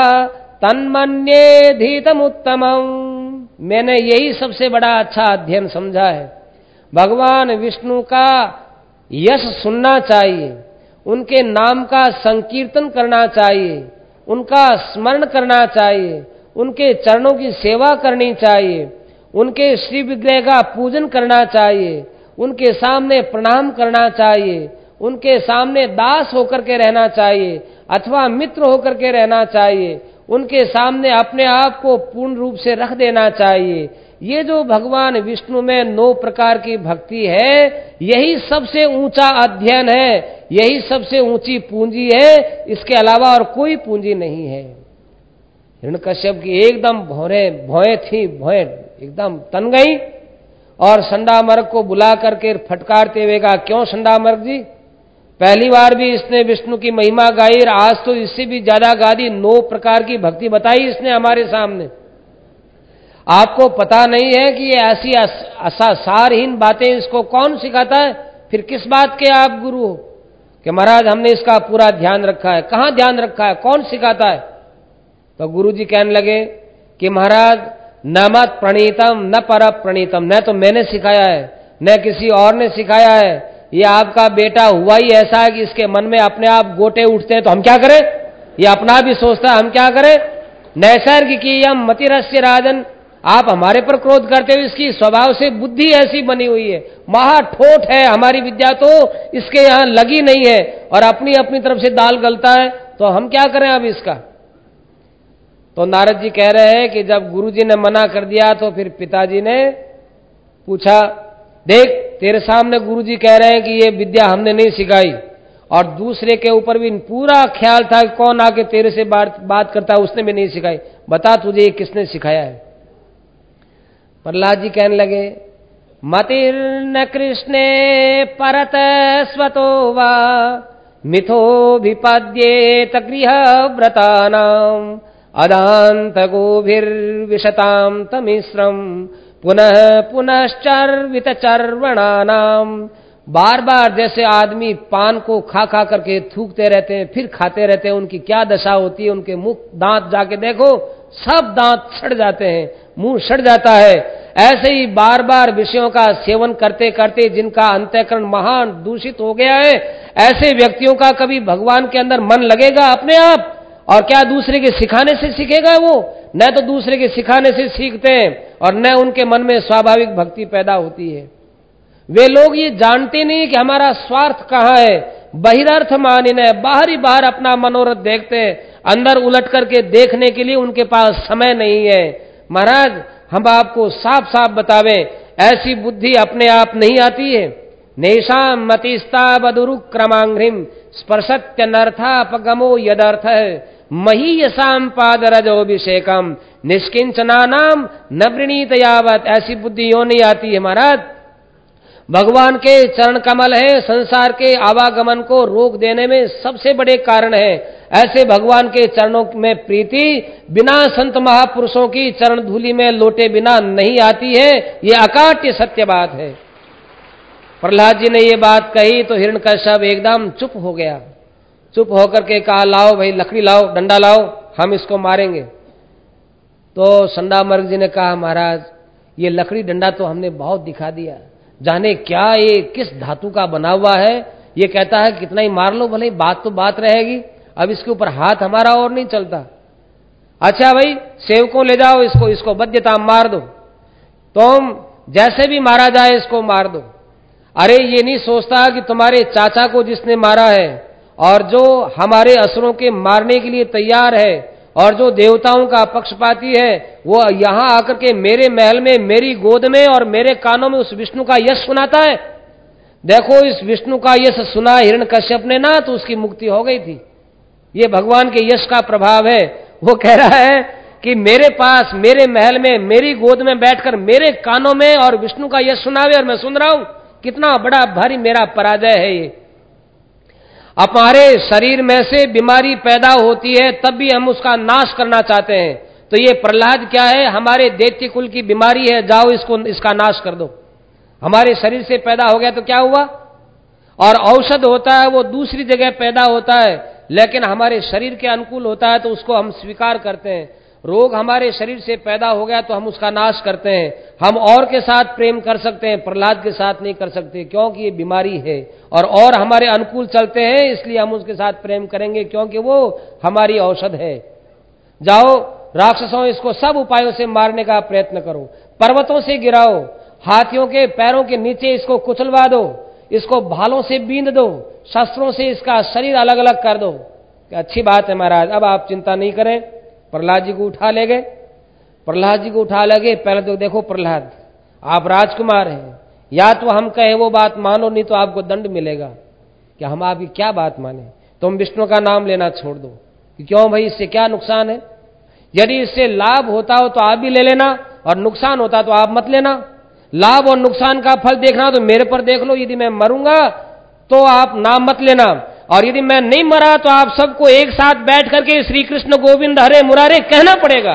तन्मन्येधीतमुत्तमम्। मैंने यही सबसे बड़ा अच्छा अध्ययन समझा है। भगवान विष्णु का यश सुनना चाहिए, उनके नाम का संकीर्तन करना चाहिए, उनका स्मरण करना चाहिए, उनके चरणों की सेवा करनी चाहिए, उनके श्री विग्रह का पूजन करना चाहिए, उनके सामने प्रणाम करना चाहिए, उनके सामने दास होकर के रहना चाहिए अथवा मित्र होकर के रहना चाहिए, उनके सामने अपने आप को पूर्ण रूप से रख देना चाहिए। ये जो भगवान विष्णु में नौ प्रकार की भक्ति है, यही सबसे ऊंचा अध्ययन है, यही सबसे ऊंची पूंजी है, इसके अलावा और कोई पूंजी नहीं है। हिरण्यकश्यप की एकदम भौरे भौएं थी, भौएं एकदम तन गई और संडामर्ग को बुला करके फटकारते हुए कहा, क्यों संडामर्ग जी, पहली बार भी इसने विष्णु की महिमा गाई, आज तो इससे भी ज्यादा गा दी, नौ प्रकार की भक्ति बताई इसने हमारे सामने। आपको पता नहीं है कि ये ऐसी सारहीन बातें इसको कौन सिखाता है? फिर किस बात के आप गुरु हो कि महाराज हमने इसका पूरा ध्यान रखा है? कहां ध्यान रखा है? कौन सिखाता है? तो गुरु जी कहने लगे कि महाराज न मत प्रणीतम न पर प्रणीतम, न तो मैंने सिखाया है न किसी और ने सिखाया है। ये आपका बेटा हुआ ही ऐसा है कि इसके मन में अपने आप गोटे उठते हैं, तो हम क्या करें? ये अपना भी सोचता है, हम क्या करें? नैसर्गिकीयम मतिरस्य राजन, आप हमारे पर क्रोध करते हो, इसकी स्वभाव से बुद्धि ऐसी बनी हुई है, महा ठोठ है, हमारी विद्या तो इसके यहां लगी नहीं है और अपनी अपनी तरफ से दाल गलता है, तो हम क्या करें अब इसका? तो नारद जी कह रहे हैं कि जब गुरुजी ने मना कर दिया तो फिर पिताजी ने पूछा, देख तेरे सामने गुरुजी कह रहे हैं कि ये विद्या हमने नहीं सिखाई, और दूसरे के ऊपर भी पूरा ख्याल था कि कौन आके तेरे से बात बात करता है, उसने भी नहीं सिखाई, बता तुझे ये किसने सिखाया है? प्रहलाद जी कहने लगे, मतिर्न कृष्णे परत स्वतो वा मिथो विपद्येत गृहव्रतानां अदांत गोभिर्विशतां तमिश्रम पुनः पुनश्चर्वित चर्वणानाम। बार बार जैसे आदमी पान को खा खा करके थूकते रहते हैं फिर खाते रहते हैं, उनकी क्या दशा होती है, उनके मुख दांत जाके देखो सब दांत सड़ जाते हैं, मुंह सड़ जाता है। ऐसे ही बार बार विषयों का सेवन करते करते जिनका अंतःकरण महान दूषित हो गया है, ऐसे व्यक्तियों का कभी भगवान के अंदर मन लगेगा अपने आप? और क्या दूसरे के सिखाने से सीखेगा? वो न तो दूसरे के सिखाने से सीखते हैं और न उनके मन में स्वाभाविक भक्ति पैदा होती है। वे लोग ये जानते नहीं कि हमारा स्वार्थ कहां है, बहिरर्थ मानिन है, बाहर ही बाहर अपना मनोरथ देखते हैं, अंदर उलट करके देखने के लिए उनके पास समय नहीं है। महाराज हम आपको साफ साफ बतावें, ऐसी बुद्धि अपने आप नहीं आती है। नैषाम मतिस्तावदुरु क्रमांघ्रिम स्पर्शत्यनर्थापगमो यदर्थ महीयसाम पादरजोभिषेकम निष्किंचनानाम न वृणीत यावत। ऐसी बुद्धि यो नहीं आती है महाराज। भगवान के चरण कमल है, संसार के आवागमन को रोक देने में सबसे बड़े कारण है। ऐसे भगवान के चरणों में प्रीति बिना संत महापुरुषों की चरण धूलि में लोटे बिना नहीं आती है। ये अकाट्य सत्य बात है। प्रहलाद जी ने ये बात कही तो हिरण्यकश्यप एकदम चुप हो गया। चुप होकर के कहा, लाओ भाई लकड़ी लाओ, डंडा लाओ, हम इसको मारेंगे। तो संडामर्ग जी ने कहा, महाराज ये लकड़ी डंडा तो हमने बहुत दिखा दिया, जाने क्या ये किस धातु का बना हुआ है। ये कहता है कितना ही मार लो भले, बात तो बात रहेगी, अब इसके ऊपर हाथ हमारा और नहीं चलता। अच्छा भाई सेवकों ले जाओ इसको, इसको बद्यता मार दो, तुम जैसे भी मारा जाए इसको मार दो। अरे ये नहीं सोचता कि तुम्हारे चाचा को जिसने मारा है और जो हमारे असुरों के मारने के लिए तैयार है और जो देवताओं का पक्षपाती है, वो यहां आकर के मेरे महल में मेरी गोद में और मेरे कानों में उस विष्णु का यश सुनाता है। देखो इस विष्णु का यश सुना हिरण्यकश्यप ने ना, तो उसकी मुक्ति हो गई थी। ये भगवान के यश का प्रभाव है। वो कह रहा है कि मेरे पास मेरे महल में मेरी गोद में बैठकर मेरे कानों में और विष्णु का यश सुनावे और मैं सुन रहा हूं। कितना बड़ा भारी मेरा पराजय है ये। हमारे शरीर में से बीमारी पैदा होती है तब भी हम उसका नाश करना चाहते हैं। तो ये प्रहलाद क्या है, हमारे दैत्य कुल की बीमारी है, जाओ इसको इसका नाश कर दो। हमारे शरीर से पैदा हो गया तो क्या हुआ, और औषध होता है वो दूसरी जगह पैदा होता है, लेकिन हमारे शरीर के अनुकूल होता है तो उसको हम स्वीकार करते हैं। रोग हमारे शरीर से पैदा हो गया तो हम उसका नाश करते हैं। हम और के साथ प्रेम कर सकते हैं, प्रहलाद के साथ नहीं कर सकते, क्योंकि ये बीमारी है। और और हमारे अनुकूल चलते हैं इसलिए हम उसके साथ प्रेम करेंगे, क्योंकि वो हमारी औषध है। जाओ राक्षसों, इसको सब उपायों से मारने का प्रयत्न करो, पर्वतों से गिराओ, हाथियों के पैरों के नीचे इसको कुचलवा दो, इसको भालों से बींद दो, शस्त्रों से इसका शरीर अलग अलग कर दो। अच्छी बात है महाराज, अब आप चिंता नहीं करें। प्रहलाद जी को उठा ले गए। प्रहलाद जी को उठा ले गए। पहले तो देखो प्रहलाद, आप राजकुमार हैं, या तो हम कहे वो बात मानो, नहीं तो आपको दंड मिलेगा। कि हम आपकी क्या बात माने, तुम विष्णु का नाम लेना छोड़ दो। कि क्यों भाई, इससे क्या नुकसान है? यदि इससे लाभ होता हो तो आप भी ले लेना, और नुकसान होता तो आप मत लेना। लाभ और नुकसान का फल देखना तो मेरे पर देख लो। यदि मैं मरूंगा तो आप नाम मत लेना, और यदि मैं नहीं मरा तो आप सबको एक साथ बैठ करके श्री कृष्ण गोविंद हरे मुरारे कहना पड़ेगा।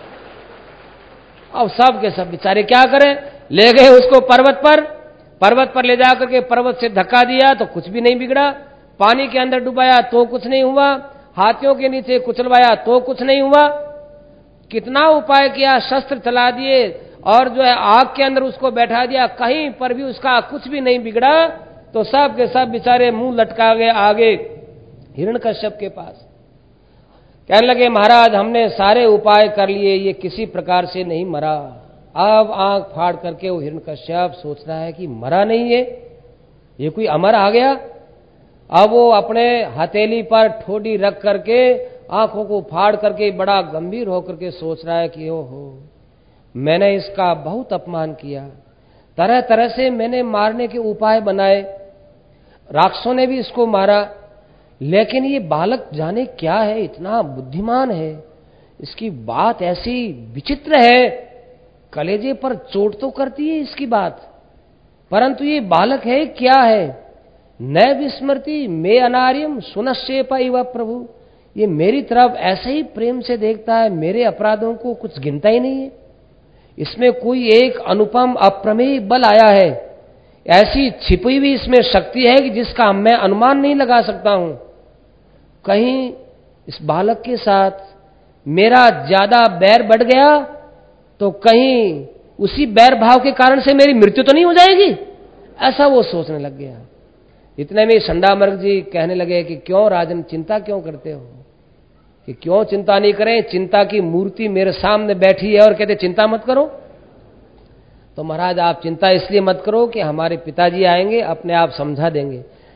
अब सब के सब बेचारे क्या करें, ले गए उसको पर्वत पर। पर्वत पर ले जाकर के पर्वत से धक्का दिया तो कुछ भी नहीं बिगड़ा, पानी के अंदर डुबाया तो कुछ नहीं हुआ, हाथियों के नीचे कुचलवाया तो कुछ नहीं हुआ। कितना उपाय किया, शस्त्र चला दिए और जो है आग के अंदर उसको बैठा दिया, कहीं पर भी उसका कुछ भी नहीं बिगड़ा। तो सब के सब बेचारे मुंह लटका गए आगे हिरण्यकश्यप के पास। कहने लगे, महाराज हमने सारे उपाय कर लिए, ये किसी प्रकार से नहीं मरा। अब आंख फाड़ करके वो हिरण्यकश्यप सोच रहा है कि मरा नहीं है, ये कोई अमर आ गया। अब वो अपने हथेली पर ठोडी रख करके आंखों को फाड़ करके बड़ा गंभीर होकर के सोच रहा है कि ओहो, मैंने इसका बहुत अपमान किया, तरह तरह से मैंने मारने के उपाय बनाए, राक्षसों ने भी इसको मारा, लेकिन ये बालक जाने क्या है, इतना बुद्धिमान है, इसकी बात ऐसी विचित्र है, कलेजे पर चोट तो करती है इसकी बात, परंतु ये बालक है क्या है। न विस्मृति मे अनार्यम सुनश्चेप इव प्रभु, ये मेरी तरफ ऐसे ही प्रेम से देखता है, मेरे अपराधों को कुछ गिनता ही नहीं है। इसमें कोई एक अनुपम अप्रमेय बल आया है, ऐसी छिपी हुई इसमें शक्ति है कि जिसका मैं अनुमान नहीं लगा सकता हूं। कहीं इस बालक के साथ मेरा ज्यादा बैर बढ़ गया तो कहीं उसी बैर भाव के कारण से मेरी मृत्यु तो नहीं हो जाएगी, ऐसा वो सोचने लग गया। इतने में संडामर्ग जी कहने लगे कि क्यों राजन, चिंता क्यों करते हो, कि क्यों चिंता नहीं करें, चिंता की मूर्ति मेरे सामने बैठी है और कहते चिंता मत करो। तो महाराज आप चिंता इसलिए मत करो कि हमारे पिताजी आएंगे, अपने आप समझा देंगे।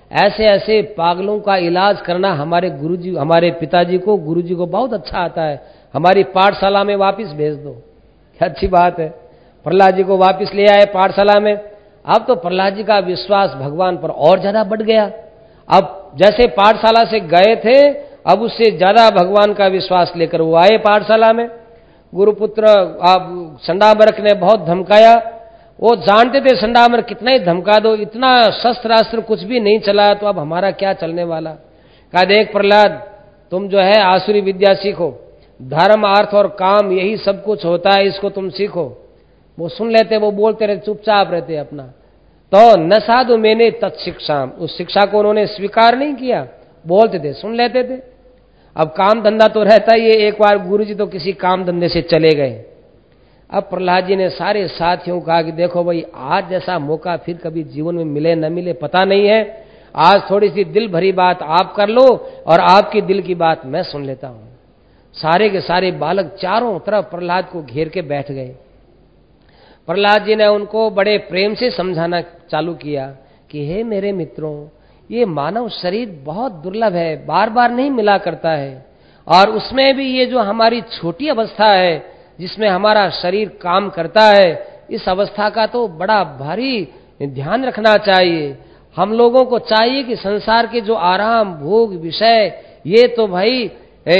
ऐसे ऐसे पागलों का इलाज करना हमारे गुरुजी, हमारे पिताजी को, गुरुजी को बहुत अच्छा आता है। हमारी पाठशाला में वापस भेज दो। क्या अच्छी बात है। प्रहलाद जी को वापस ले आए पाठशाला में। अब तो प्रहलाद जी का विश्वास भगवान पर और ज्यादा बढ़ गया। अब जैसे पाठशाला से गए थे, अब उससे ज्यादा भगवान का विश्वास लेकर वो आए पाठशाला में। गुरुपुत्र अब संडामरक ने बहुत धमकाया। वो जानते थे संडामरक कितना ही धमका दो, इतना शस्त्र अस्त्र कुछ भी नहीं चला, तो अब हमारा क्या चलने वाला। कहा देख प्रहलाद, तुम जो है आसुरी विद्या सीखो, धर्म अर्थ और काम यही सब कुछ होता है, इसको तुम सीखो। वो सुन लेते, वो बोलते रहते, चुपचाप रहते अपना। तो न साधु मैंने तत्शिक्षा, उस शिक्षा को उन्होंने स्वीकार नहीं किया, बोलते थे, सुन लेते थे। अब काम धंधा तो रहता ही है। एक बार गुरुजी तो किसी काम धंधे से चले गए। अब प्रहलाद जी ने सारे साथियों को कहा कि देखो भाई, आज जैसा मौका फिर कभी जीवन में मिले न मिले पता नहीं है। आज थोड़ी सी दिल भरी बात आप कर लो और आपकी दिल की बात मैं सुन लेता हूं। सारे के सारे बालक चारों तरफ प्रहलाद को घेर के बैठ गए। प्रहलाद जी ने उनको बड़े प्रेम से समझाना चालू किया कि हे मेरे मित्रों, ये मानव शरीर बहुत दुर्लभ है, बार बार नहीं मिला करता है, और उसमें भी ये जो हमारी छोटी अवस्था है जिसमें हमारा शरीर काम करता है, इस अवस्था का तो बड़ा भारी ध्यान रखना चाहिए। हम लोगों को चाहिए कि संसार के जो आराम भोग विषय, ये तो भाई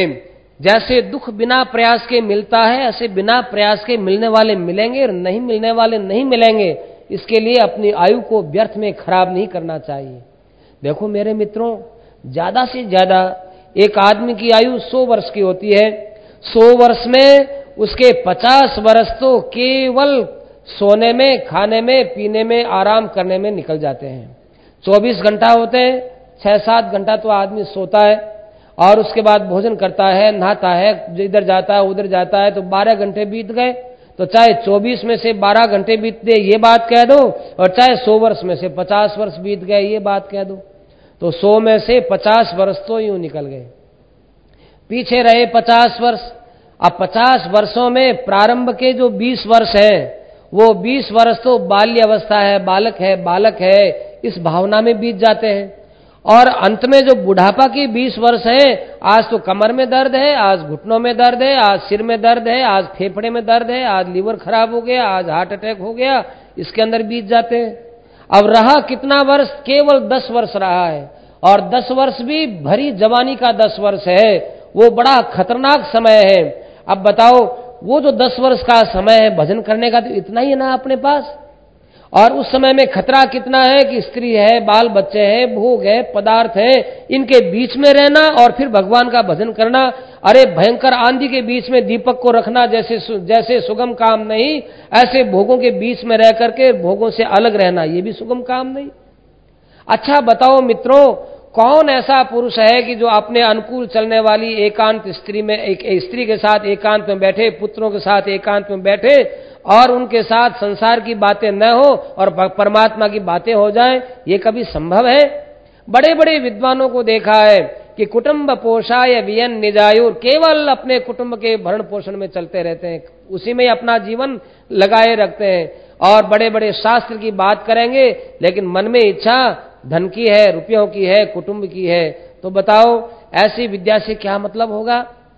जैसे दुख बिना प्रयास के मिलता है, ऐसे बिना प्रयास के मिलने वाले मिलेंगे और नहीं मिलने वाले नहीं मिलेंगे। इसके लिए अपनी आयु को व्यर्थ में खराब नहीं करना चाहिए। देखो मेरे मित्रों, ज्यादा से ज्यादा एक आदमी की आयु सौ वर्ष की होती है। सौ वर्ष में उसके पचास वर्ष तो केवल सोने में, खाने में, पीने में, आराम करने में निकल जाते हैं। चौबीस घंटा होते हैं, छह सात घंटा तो आदमी सोता है और उसके बाद भोजन करता है, नहाता है, इधर जाता है उधर जाता है, तो बारह घंटे बीत गए। तो चाहे चौबीस में से बारह घंटे बीत गए ये बात कह दो, और चाहे सौ वर्ष में से पचास वर्ष बीत गए ये बात कह दो, तो सौ में से पचास वर्ष तो यूं निकल गए। पीछे रहे पचास वर्ष। अब पचास वर्षों में प्रारंभ के जो बीस वर्ष है, वो बीस वर्ष तो बाल्य अवस्था है, बालक है बालक है इस भावना में बीत जाते हैं। और अंत में जो बुढ़ापा की बीस वर्ष है, आज तो कमर में दर्द है, आज घुटनों में दर्द है, आज सिर में दर्द है, आज फेफड़े में दर्द है, आज लीवर खराब हो गया, आज हार्ट अटैक हो गया, इसके अंदर बीत जाते हैं। अब रहा कितना वर्ष? केवल दस वर्ष रहा है, और दस वर्ष भी भरी जवानी का दस वर्ष है, वो बड़ा खतरनाक समय है। अब बताओ, वो जो दस वर्ष का समय है भजन करने का, तो इतना ही है ना अपने पास। और उस समय में खतरा कितना है कि स्त्री है, बाल बच्चे हैं, भोग है, पदार्थ है, इनके बीच में रहना और फिर भगवान का भजन करना। अरे भयंकर आंधी के बीच में दीपक को रखना जैसे जैसे सुगम काम नहीं, ऐसे भोगों के बीच में रह करके भोगों से अलग रहना, ये भी सुगम काम नहीं। अच्छा बताओ मित्रों, कौन ऐसा पुरुष है कि जो अपने अनुकूल चलने वाली एकांत स्त्री में, एक स्त्री के साथ एकांत में बैठे, पुत्रों के साथ एकांत में बैठे और उनके साथ संसार की बातें न हो और परमात्मा की बातें हो जाएं? ये कभी संभव है? बड़े बड़े विद्वानों को देखा है कि कुटुंब पोषाय वियन निजायुर, केवल अपने कुटुंब के भरण पोषण में चलते रहते हैं, उसी में अपना जीवन लगाए रखते हैं, और बड़े बड़े शास्त्र की बात करेंगे, लेकिन मन में इच्छा धन की है, रुपयों की है, कुटुंब की है। तो बताओ ऐसी विद्या से क्या मतलब होगा?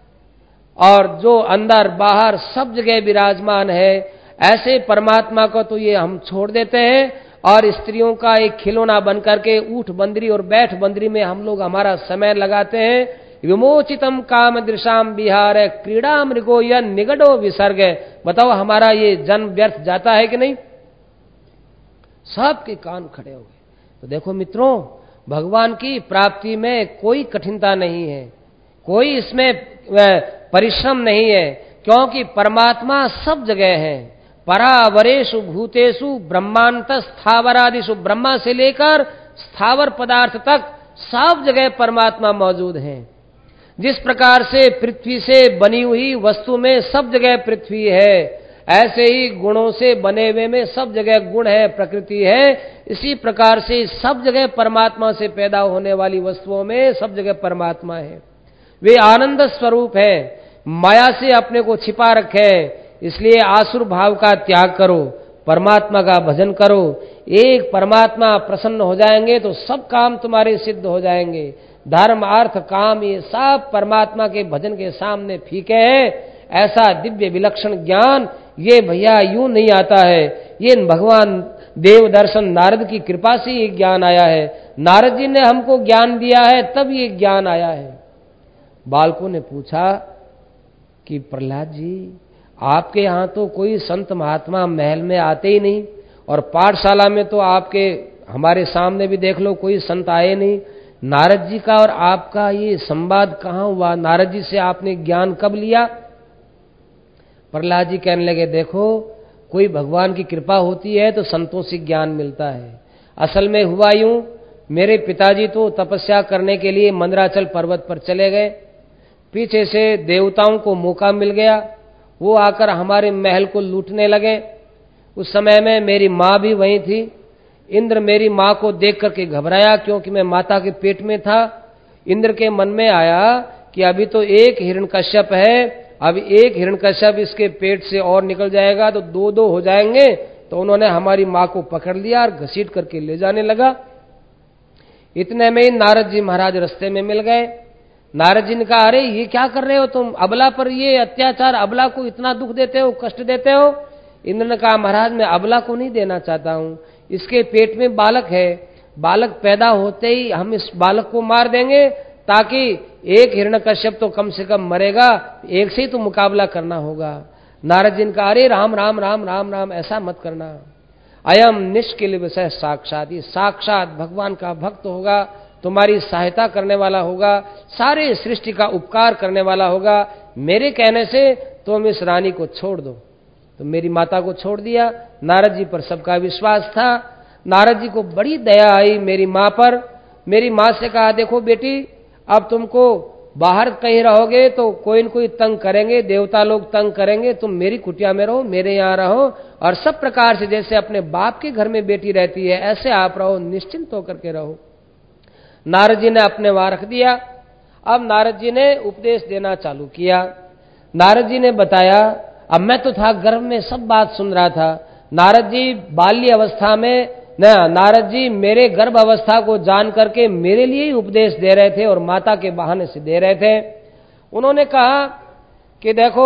और जो अंदर बाहर सब जगह विराजमान है, ऐसे परमात्मा को तो ये हम छोड़ देते हैं और स्त्रियों का एक खिलौना बन करके ऊठ बंदरी और बैठ बंदरी में हम लोग हमारा समय लगाते हैं। विमोचितम काम दृशाम विहार क्रीड़ा मृगो या निगडो विसर्ग। बताओ हमारा ये जन्म व्यर्थ जाता है कि नहीं? सबके कान खड़े हो गए। तो देखो मित्रों, भगवान की प्राप्ति में कोई कठिनता नहीं है, कोई इसमें परिश्रम नहीं है, क्योंकि परमात्मा सब जगह है। परावरेषु भूतेषु ब्रह्मांत स्थावरादिषु, ब्रह्मा से लेकर स्थावर पदार्थ तक सब जगह परमात्मा मौजूद है। जिस प्रकार से पृथ्वी से बनी हुई वस्तु में सब जगह पृथ्वी है, ऐसे ही गुणों से बने हुए में सब जगह गुण है, प्रकृति है। इसी प्रकार से सब जगह परमात्मा से पैदा होने वाली वस्तुओं में सब जगह परमात्मा है। वे आनंद स्वरूप है, माया से अपने को छिपा रखे। इसलिए आसुर भाव का त्याग करो, परमात्मा का भजन करो। एक परमात्मा प्रसन्न हो जाएंगे तो सब काम तुम्हारे सिद्ध हो जाएंगे। धर्म अर्थ काम ये सब परमात्मा के भजन के सामने फीके हैं। ऐसा दिव्य विलक्षण ज्ञान ये भैया यूं नहीं आता है, ये भगवान देव दर्शन नारद की कृपा से ये ज्ञान आया है। नारद जी ने हमको ज्ञान दिया है तब ये ज्ञान आया है। बालकों ने पूछा कि प्रहलाद जी, आपके यहां तो कोई संत महात्मा महल में आते ही नहीं, और पाठशाला में तो आपके हमारे सामने भी देख लो कोई संत आए नहीं। नारद जी का और आपका ये संवाद कहां हुआ? नारद जी से आपने ज्ञान कब लिया? प्रहलाद जी कहने लगे, देखो कोई भगवान की कृपा होती है तो संतों से ज्ञान मिलता है। असल में हुआ यूं, मेरे पिताजी तो तपस्या करने के लिए मंदराचल पर्वत पर चले गए। पीछे से देवताओं को मौका मिल गया, वो आकर हमारे महल को लूटने लगे। उस समय में मेरी माँ भी वहीं थी। इंद्र मेरी माँ को देख करके घबराया, क्योंकि मैं माता के पेट में था। इंद्र के मन में आया कि अभी तो एक हिरण्यकश्यप है, अब एक हिरण्यकश्यप इसके पेट से और निकल जाएगा तो दो दो हो जाएंगे। तो उन्होंने हमारी माँ को पकड़ लिया और घसीट करके ले जाने लगा। इतने में नारद जी महाराज रास्ते में मिल गए। नारद जी ने कहा, अरे ये क्या कर रहे हो तुम? अबला पर ये अत्याचार, अबला को इतना दुख देते हो, कष्ट देते हो। इंद्र ने कहा, महाराज मैं अबला को नहीं देना चाहता हूं, इसके पेट में बालक है, बालक पैदा होते ही हम इस बालक को मार देंगे, ताकि एक हिरण्यकश्यप तो कम से कम मरेगा, एक से ही तो मुकाबला करना होगा। नारद जी ने कहा, अरे राम राम राम राम राम, ऐसा मत करना। अयम निष्किल विषय साक्षात, ये साक्षात भगवान का भक्त होगा, तुम्हारी सहायता करने वाला होगा, सारे सृष्टि का उपकार करने वाला होगा। मेरे कहने से तुम इस रानी को छोड़ दो। तो मेरी माता को छोड़ दिया। नारद जी पर सबका विश्वास था। नारद जी को बड़ी दया आई मेरी माँ पर। मेरी माँ से कहा, देखो बेटी, अब तुमको बाहर कहीं रहोगे तो कोई न कोई तंग करेंगे, देवता लोग तंग करेंगे, तुम मेरी कुटिया में रहो, मेरे यहाँ रहो, और सब प्रकार से जैसे अपने बाप के घर में बेटी रहती है ऐसे आप रहो, निश्चिंत होकर के रहो। नारद जी ने अपने वहां रख दिया। अब नारद जी ने उपदेश देना चालू किया। नारद जी ने बताया, अब मैं तो था गर्भ में, सब बात सुन रहा था। नारद जी बाल्य अवस्था में न नारद जी मेरे गर्भ अवस्था को जान करके मेरे लिए ही उपदेश दे रहे थे और माता के बहाने से दे रहे थे। उन्होंने कहा कि देखो,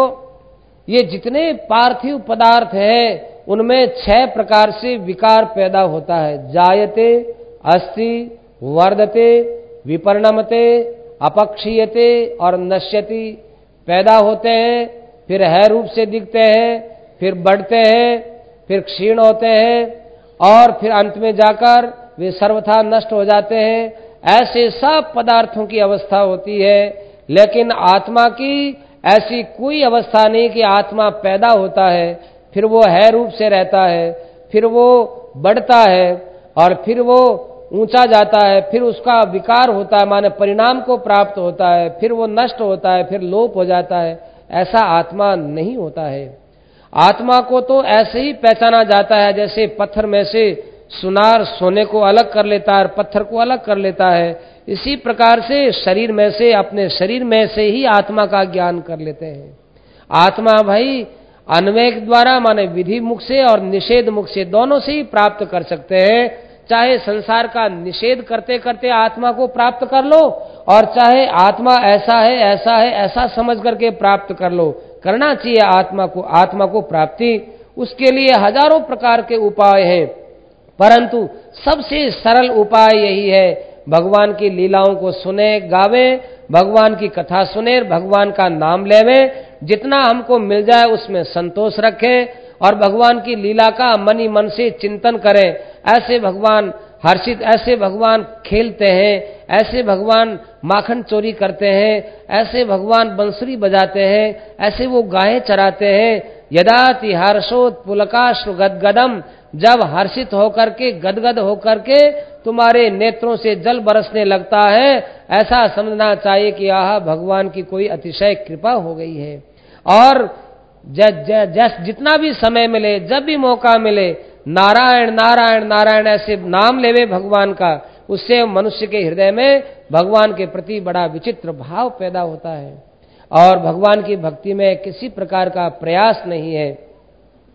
ये जितने पार्थिव पदार्थ हैं उनमें छह प्रकार से विकार पैदा होता है। जायते, अस्ति, वर्धते, विपरिणमते, अपक्षीयते और नश्यति। पैदा होते हैं, फिर है रूप से दिखते हैं, फिर बढ़ते हैं, फिर क्षीण होते हैं, और फिर अंत में जाकर वे सर्वथा नष्ट हो जाते हैं। ऐसे सब पदार्थों की अवस्था होती है, लेकिन आत्मा की ऐसी कोई अवस्था नहीं कि आत्मा पैदा होता है, फिर वो है रूप से रहता है, फिर वो बढ़ता है, और फिर वो ऊंचा जाता है, फिर उसका विकार होता है, माने परिणाम को प्राप्त होता है, फिर वो नष्ट होता है, फिर लोप हो जाता है। ऐसा आत्मा नहीं होता है। आत्मा को तो ऐसे ही पहचाना जाता है जैसे पत्थर में से सुनार सोने को अलग कर लेता है, पत्थर को अलग कर लेता है। इसी प्रकार से शरीर में से, अपने शरीर में से ही आत्मा का ज्ञान कर लेते हैं। आत्मा भाई अन्वय द्वारा, माने विधि मुख से और निषेध मुख से, दोनों से ही प्राप्त कर सकते हैं। चाहे संसार का निषेध करते करते आत्मा को प्राप्त कर लो, और चाहे आत्मा ऐसा है ऐसा है ऐसा समझ करके प्राप्त कर लो। करना चाहिए आत्मा को, आत्मा को प्राप्ति, उसके लिए हजारों प्रकार के उपाय हैं, परंतु सबसे सरल उपाय यही है, भगवान की लीलाओं को सुने गावे, भगवान की कथा सुने, भगवान का नाम लेवे, जितना हमको मिल जाए उसमें संतोष रखें, और भगवान की लीला का मन ही मन से चिंतन करें। ऐसे भगवान हर्षित, ऐसे भगवान खेलते हैं, ऐसे भगवान माखन चोरी करते हैं, ऐसे भगवान बंसुरी बजाते हैं, ऐसे वो गायें चराते हैं। यदाति हर्षोत पुलकाश्रु गदगदम, जब हर्षित होकर के, गदगद होकर के तुम्हारे नेत्रों से जल बरसने लगता है, ऐसा समझना चाहिए कि आह भगवान की कोई अतिशय कृपा हो गई है। और ज, ज, ज, जितना भी समय मिले, जब भी मौका मिले, नारायण नारायण नारायण ऐसे नाम लेवे भगवान का, उससे मनुष्य के हृदय में भगवान के प्रति बड़ा विचित्र भाव पैदा होता है, और भगवान की भक्ति में किसी प्रकार का प्रयास नहीं है।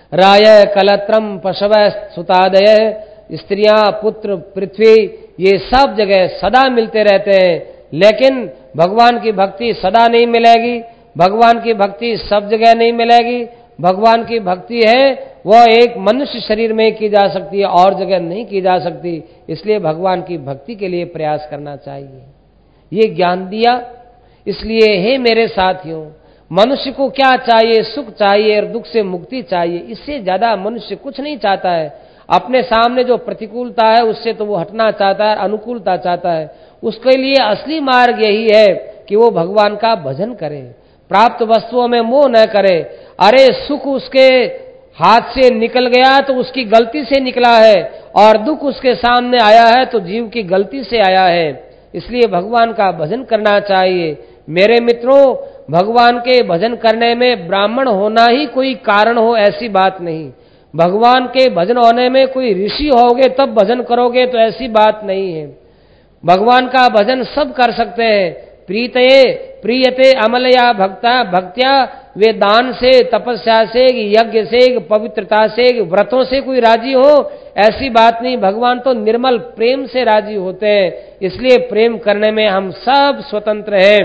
राय कलत्रम पशव सुतादय, स्त्रियां पुत्र पृथ्वी ये सब जगह सदा मिलते रहते हैं, लेकिन भगवान की भक्ति सदा नहीं मिलेगी, भगवान की भक्ति सब जगह नहीं मिलेगी। भगवान की भक्ति है वह एक मनुष्य शरीर में की जा सकती है, और जगह नहीं की जा सकती। इसलिए भगवान की भक्ति के लिए प्रयास करना चाहिए। ये ज्ञान दिया। इसलिए हे मेरे साथियों, मनुष्य को क्या चाहिए? सुख चाहिए और दुख से मुक्ति चाहिए। इससे ज्यादा मनुष्य कुछ नहीं चाहता है। अपने सामने जो प्रतिकूलता है उससे तो वो हटना चाहता है, अनुकूलता चाहता है। उसके लिए असली मार्ग यही है कि वो भगवान का भजन करे, प्राप्त वस्तुओं में मोह न करे। अरे सुख उसके हाथ से निकल गया तो उसकी गलती से निकला है, और दुख उसके सामने आया है तो जीव की गलती से आया है। इसलिए भगवान का भजन करना चाहिए। मेरे मित्रों, भगवान के भजन करने में ब्राह्मण होना ही कोई कारण हो ऐसी बात नहीं। भगवान के भजन होने में कोई ऋषि होगे तब भजन करोगे तो ऐसी बात नहीं है। भगवान का भजन सब कर सकते हैं। प्रीतये प्रियते अमलया भक्ता भक्त्या, वे दान से, तपस्या से, यज्ञ से, पवित्रता से, व्रतों से कोई राजी हो ऐसी बात नहीं। भगवान तो निर्मल प्रेम से राजी होते हैं। इसलिए प्रेम करने में हम सब स्वतंत्र हैं।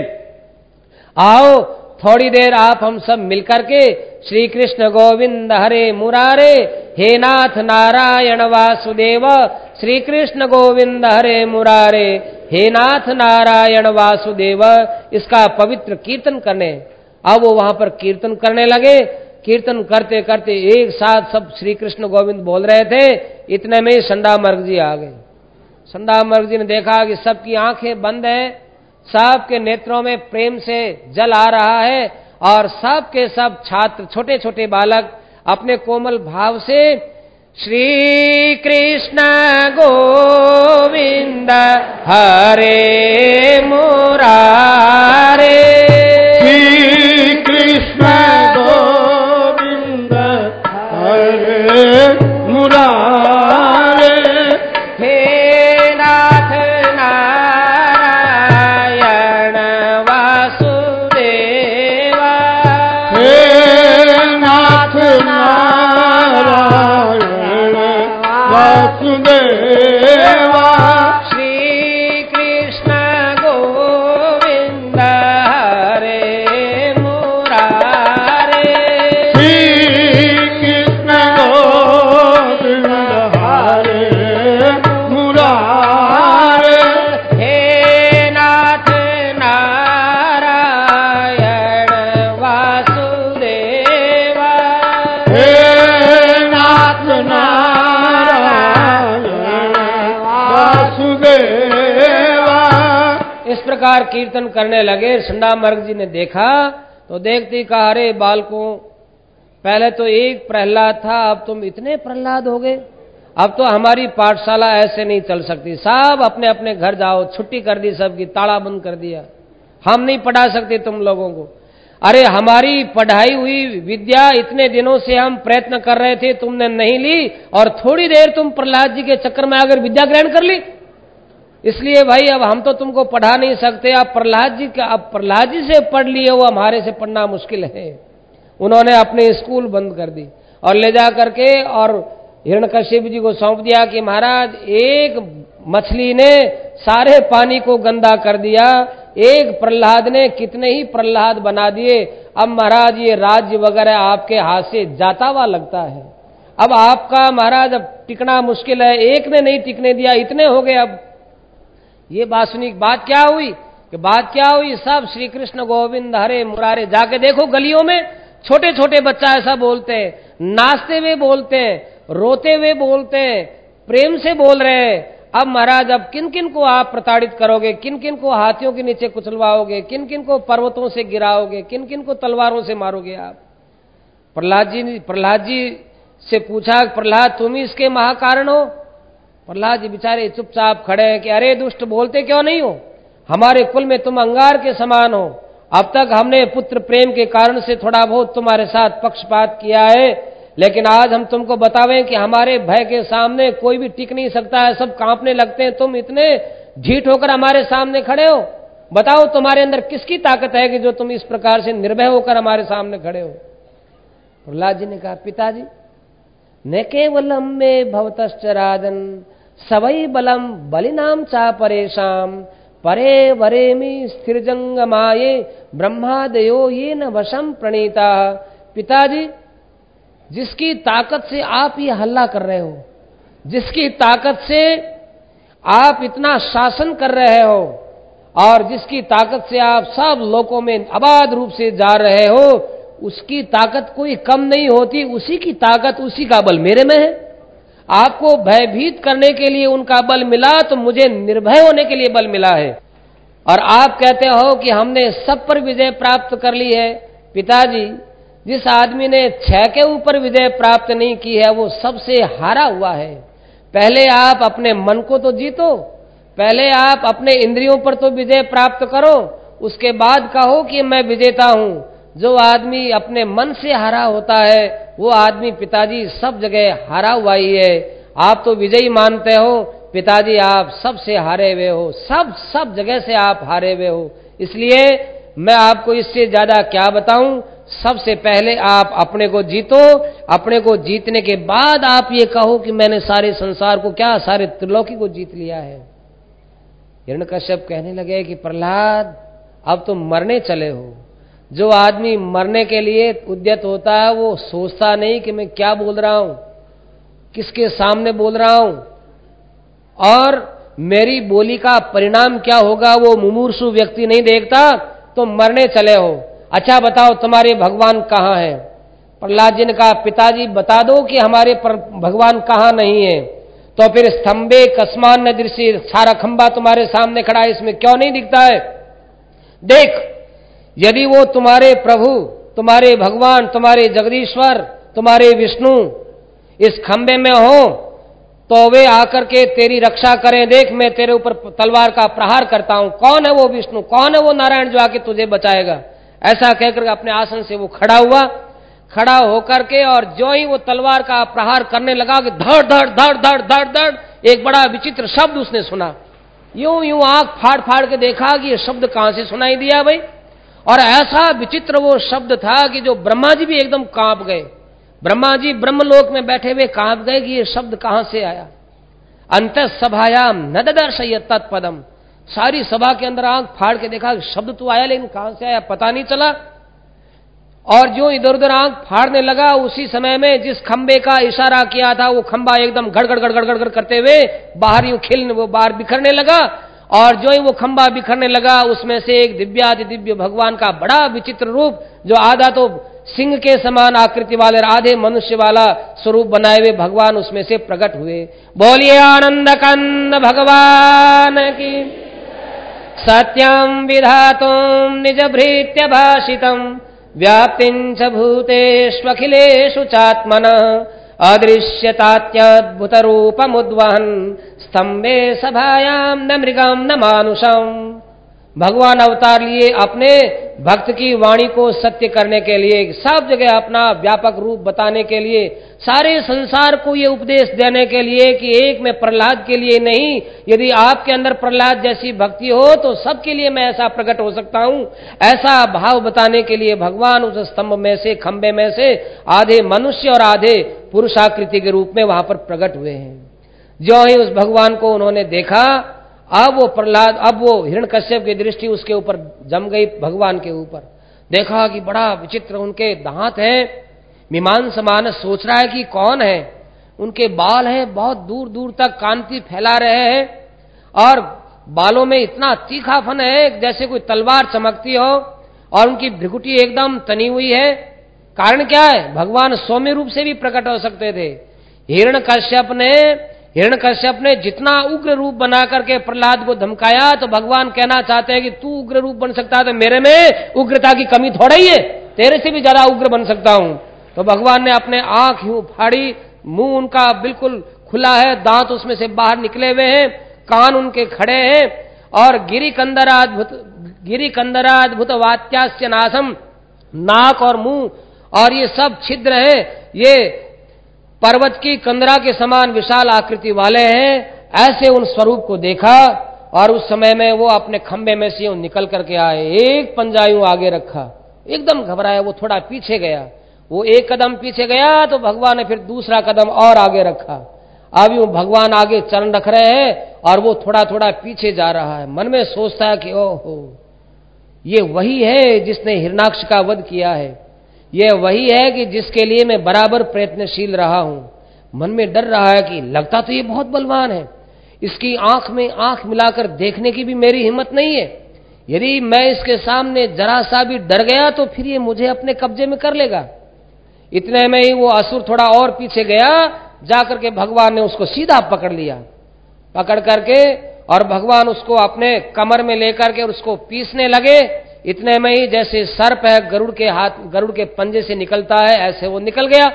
आओ थोड़ी देर आप हम सब मिलकर के श्री कृष्ण गोविंद हरे मुरारे, हे नाथ नारायण वासुदेव, श्री कृष्ण गोविंद हरे मुरारे, हे नाथ नारायण वासुदेव, इसका पवित्र कीर्तन करने। अब वो वहां पर कीर्तन करने लगे। कीर्तन करते करते एक साथ सब श्री कृष्ण गोविंद बोल रहे थे। इतने में संदामर्ग जी आ गए। संदामर्ग जी ने देखा कि सबकी आंखें बंद हैं, सबके नेत्रों में प्रेम से जल आ रहा है, और सब के सब छात्र, छोटे छोटे बालक अपने कोमल भाव से श्री कृष्ण गोविंद हरे मुरारे, श्री कृष्ण गोविंद हरे मुरारे, हे नाथ नारायण वासुदेवा, हे नाथ नारायण वासुदेवा, श्री कृष्ण गोविंद हरे मुरारे, श्री कृष्ण गोविंद हरे मुरारे, हे नाथ नारायण वासुदेवा, हे नाथ नारायण वासुदेवा। इस प्रकार कीर्तन करने लगे। संदामर्ग जी ने देखा तो देखते ही कहा, अरे बालकों, पहले तो एक प्रहलाद था, अब तुम इतने प्रहलाद हो गए। अब तो हमारी पाठशाला ऐसे नहीं चल सकती। सब अपने अपने घर जाओ, छुट्टी कर दी सबकी, ताला बंद कर दिया। हम नहीं पढ़ा सकते तुम लोगों को। अरे हमारी पढ़ाई हुई विद्या इतने दिनों से हम प्रयत्न कर रहे थे, तुमने नहीं ली, और थोड़ी देर तुम प्रहलाद जी के चक्कर में आकर विद्या ग्रहण कर ली। इसलिए भाई अब हम तो तुमको पढ़ा नहीं सकते। आप प्रहलाद जी का, अब प्रहलाद जी से पढ़ लिए, वो हमारे से पढ़ना मुश्किल है। उन्होंने अपने स्कूल बंद कर दी और ले जा करके और हिरण्यकश्यप जी को सौंप दिया कि महाराज, एक मछली ने सारे पानी को गंदा कर दिया, एक प्रहलाद ने कितने ही प्रहलाद बना दिए। अब महाराज ये राज्य वगैरह आपके हाथ से जाता हुआ लगता है। अब आपका महाराज अब टिकना मुश्किल है। एक ने नहीं टिकने दिया, इतने हो गए। अब ये बात सुनी। बात क्या हुई कि बात क्या हुई सब श्री कृष्ण गोविंद हरे मुरारे। जाके देखो गलियों में छोटे छोटे बच्चा ऐसा बोलते हैं, नाचते हुए बोलते हैं, रोते हुए बोलते हैं, प्रेम से बोल रहे हैं। अब महाराज अब किन किन को आप प्रताड़ित करोगे, किन किन को हाथियों के नीचे कुचलवाओगे, किन किन को पर्वतों से गिराओगे, किन किन को तलवारों से मारोगे आप। प्रहलाद जी ने प्रहलाद जी से पूछा, प्रहलाद तुम ही इसके महाकारण हो। प्रहलाद जी बेचारे चुपचाप खड़े हैं कि अरे दुष्ट, बोलते क्यों नहीं हो? हमारे कुल में तुम अंगार के समान हो। अब तक हमने पुत्र प्रेम के कारण से थोड़ा बहुत तुम्हारे साथ पक्षपात किया है, लेकिन आज हम तुमको बतावें कि हमारे भय के सामने कोई भी टिक नहीं सकता है, सब कांपने लगते हैं। तुम इतने ढीठ होकर हमारे सामने खड़े हो। बताओ तुम्हारे अंदर किसकी ताकत है कि जो तुम इस प्रकार से निर्भय होकर हमारे सामने खड़े हो? प्रहलाद जी ने कहा, पिताजी न केवलम में भवतश्च राजन सवै बलम बलिनाम चा परेशाम परे वरेमि स्थिर जंगमाये ब्रह्मादयो ये न वशम प्रणीता। पिताजी, जिसकी ताकत से आप ये हल्ला कर रहे हो, जिसकी ताकत से आप इतना शासन कर रहे हो और जिसकी ताकत से आप सब लोगों में अबाध रूप से जा रहे हो, उसकी ताकत कोई कम नहीं होती। उसी की ताकत, उसी का बल मेरे में है। आपको भयभीत करने के लिए उनका बल मिला तो मुझे निर्भय होने के लिए बल मिला है। और आप कहते हो कि हमने सब पर विजय प्राप्त कर ली है। पिताजी, जिस आदमी ने छह के ऊपर विजय प्राप्त नहीं की है वो सबसे हारा हुआ है। पहले आप अपने मन को तो जीतो, पहले आप अपने इंद्रियों पर तो विजय प्राप्त करो, उसके बाद कहो कि मैं विजेता हूं। जो आदमी अपने मन से हारा होता है वो आदमी पिताजी सब जगह हारा हुआ ही है। आप तो विजयी मानते हो, पिताजी आप सबसे हारे हुए हो, सब सब जगह से आप हारे हुए हो। इसलिए मैं आपको इससे ज्यादा क्या बताऊं। सबसे पहले आप अपने को जीतो, अपने को जीतने के बाद आप ये कहो कि मैंने सारे संसार को, क्या सारे त्रिलोकी को जीत लिया है। हिरण्यकश्यप कहने लगे कि प्रहलाद, अब तुम मरने चले हो। जो आदमी मरने के लिए उद्यत होता है वो सोचता नहीं कि मैं क्या बोल रहा हूं, किसके सामने बोल रहा हूं और मेरी बोली का परिणाम क्या होगा, वो मुमूर्षु व्यक्ति नहीं देखता। तो मरने चले हो, अच्छा बताओ तुम्हारे भगवान कहाँ है। प्रहलाद जी ने कहा, पिताजी बता दो कि हमारे भगवान कहाँ नहीं है। तो फिर स्तंभे कस्मान न दृश्य, सारा खंबा तुम्हारे सामने खड़ा है, इसमें क्यों नहीं दिखता है। देख, यदि वो तुम्हारे प्रभु, तुम्हारे भगवान, तुम्हारे जगदीश्वर, तुम्हारे विष्णु इस खंबे में हो तो वे आकर के तेरी रक्षा करें। देख, मैं तेरे ऊपर तलवार का प्रहार करता हूं। कौन है वो विष्णु, कौन है वो नारायण जो आके तुझे बचाएगा। ऐसा कहकर अपने आसन से वो खड़ा हुआ। खड़ा होकर के और जो ही वो तलवार का प्रहार करने लगा कि धड़ धड़ धड़ धड़ धड़ धड़, एक बड़ा विचित्र शब्द उसने सुना। यूं यूं आंख फाड़ फाड़ के देखा कि ये शब्द कहां से सुनाई दिया भाई। और ऐसा विचित्र वो शब्द था कि जो ब्रह्मा जी भी एकदम कांप गए। ब्रह्मा जी ब्रह्मलोक में बैठे हुए कांप गए कि ये शब्द कहां से आया। अंतः सभायाम न ददर्शयत् तत्पदम, सारी सभा के अंदर आंख फाड़ के देखा शब्द तो आया लेकिन कहां से आया पता नहीं चला। और जो इधर उधर आंख फाड़ने लगा, उसी समय में जिस खंबे का इशारा किया था वो खंबा एकदम गड़गड़ गड़गड़ गड़गड़ करते हुए बाहर यूं खिल वो बाहर बिखरने लगा। और जो ही वो खंबा बिखरने लगा, उसमें से एक दिव्यादि दिव्य भगवान का बड़ा विचित्र रूप, जो आधा तो सिंह के समान आकृति वाले, आधे मनुष्य वाला स्वरूप बनाए हुए भगवान उसमें से प्रकट हुए। बोलिए आनंद कंद भगवान की। सत्यम विधातुम निज भृत्य भाषितम व्याप्तिं च भूतेष्वखिलेषु चात्मनः अदृश्यतात्यद्भुत रूपमुद्वहन् स्तंभे सभायां न मृगम न मानुषम। भगवान अवतार लिए अपने भक्त की वाणी को सत्य करने के लिए, सब जगह अपना व्यापक रूप बताने के लिए, सारे संसार को ये उपदेश देने के लिए कि एक मैं प्रहलाद के लिए नहीं, यदि आपके अंदर प्रहलाद जैसी भक्ति हो तो सबके लिए मैं ऐसा प्रकट हो सकता हूं। ऐसा भाव बताने के लिए भगवान उस स्तंभ में से, खंबे में से आधे मनुष्य और आधे पुरुषाकृति के रूप में वहां पर प्रकट हुए हैं। जो ही उस भगवान को उन्होंने देखा, अब वो प्रहलाद, अब वो हिरण्यकश्यप की दृष्टि उसके ऊपर जम गई, भगवान के ऊपर। देखा कि बड़ा विचित्र उनके दांत हैं, मीमांस मानस सोच रहा है कि कौन है। उनके बाल हैं, बहुत दूर दूर तक कांति फैला रहे हैं और बालों में इतना तीखापन है जैसे कोई तलवार चमकती हो। और उनकी भ्रिकुटी एकदम तनी हुई है। कारण क्या है, भगवान सौम्य रूप से भी प्रकट हो सकते थे। हिरण्यकश्यप ने हिरण्यकश्यप ने जितना उग्र रूप बना करके प्रहलाद को धमकाया, तो भगवान कहना चाहते हैं कि तू उग्र रूप बन सकता है तो मेरे में उग्रता की कमी थोड़ा ही है, तेरे से भी ज्यादा उग्र बन सकता हूं। तो भगवान ने अपने आंख यूं फाड़ी, मुंह उनका बिल्कुल खुला है, दांत उसमें से बाहर निकले हुए हैं, कान उनके खड़े हैं और गिरी कंदराद्भुत गिरी कंदराद्भुत वात्यास्य नासम, नाक और मुंह और ये सब छिद्र हैं, ये पर्वत की कंदरा के समान विशाल आकृति वाले हैं। ऐसे उन स्वरूप को देखा और उस समय में वो अपने खंबे में से निकल करके आए। एक पंजा यूं आगे रखा, एकदम घबराया, वो थोड़ा पीछे गया। वो एक कदम पीछे गया तो भगवान ने फिर दूसरा कदम और आगे रखा। अब यूं भगवान आगे चरण रख रहे हैं और वो थोड़ा थोड़ा पीछे जा रहा है। मन में सोचता है कि ओहो, ये वही है जिसने हिरणाक्ष का वध किया है, ये वही है कि जिसके लिए मैं बराबर प्रयत्नशील रहा हूं। मन में डर रहा है कि लगता तो ये बहुत बलवान है, इसकी आंख में आंख मिलाकर देखने की भी मेरी हिम्मत नहीं है। यदि मैं इसके सामने जरा सा भी डर गया तो फिर ये मुझे अपने कब्जे में कर लेगा। इतने में ही वो असुर थोड़ा और पीछे गया, जाकर के भगवान ने उसको सीधा पकड़ लिया। पकड़ करके और भगवान उसको अपने कमर में लेकर के उसको पीसने लगे। इतने में ही जैसे सर्प है गरुड़ के हाथ गरुड़ के पंजे से निकलता है, ऐसे वो निकल गया।